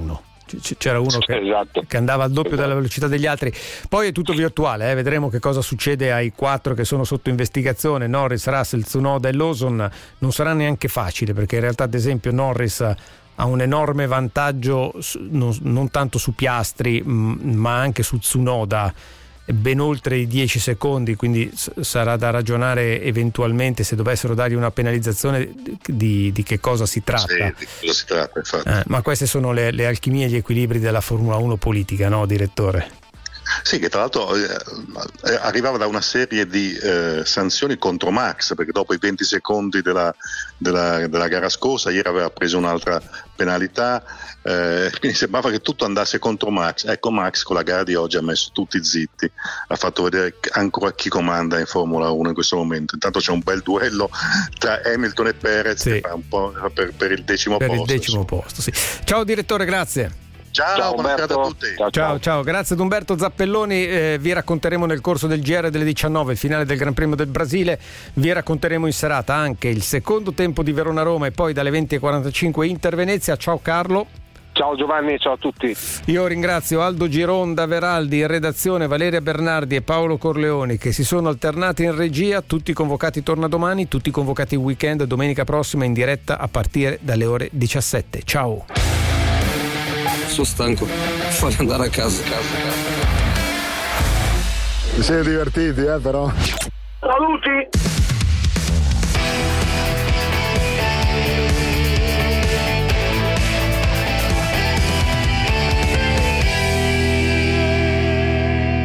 C- c'era uno che, esatto. che andava al doppio esatto. della velocità degli altri. Poi è tutto virtuale, eh? Vedremo che cosa succede ai quattro che sono sotto investigazione, Norris, Russell, Tsunoda e Lawson. Non sarà neanche facile, perché in realtà ad esempio Norris ha un enorme vantaggio non, non tanto su Piastri ma anche su Tsunoda, ben oltre i dieci secondi, quindi sarà da ragionare eventualmente, se dovessero dargli una penalizzazione, di, di che cosa si tratta. Sì, di cosa si tratta, infatti. Eh, ma queste sono le, le alchimie e gli equilibri della Formula uno politica, no, direttore? Sì, che tra l'altro eh, arrivava da una serie di eh, sanzioni contro Max, perché dopo i venti secondi della, della, della gara scorsa, ieri aveva preso un'altra penalità, eh, quindi sembrava che tutto andasse contro Max. Ecco, Max con la gara di oggi ha messo tutti zitti, ha fatto vedere ancora chi comanda in Formula uno in questo momento. Intanto c'è un bel duello tra Hamilton e Perez, sì, che fa un po' per, per il decimo per posto. Per il decimo insomma. posto, sì. Ciao direttore, grazie. Ciao, ciao buonasera a tutti. Ciao, ciao. ciao, ciao, grazie ad Umberto Zappelloni. Eh, vi racconteremo nel corso del G R delle diciannove il finale del Gran Premio del Brasile. Vi racconteremo in serata anche il secondo tempo di Verona-Roma e poi dalle venti e quarantacinque Inter-Venezia. Ciao Carlo. Ciao Giovanni, ciao a tutti. Io ringrazio Aldo Gironda Veraldi in redazione, Valeria Bernardi e Paolo Corleoni che si sono alternati in regia. Tutti convocati torna domani, tutti convocati il weekend, domenica prossima in diretta a partire dalle ore diciassette. Ciao. Sono stanco, fare andare a casa. Vi siete divertiti, eh, però? Saluti!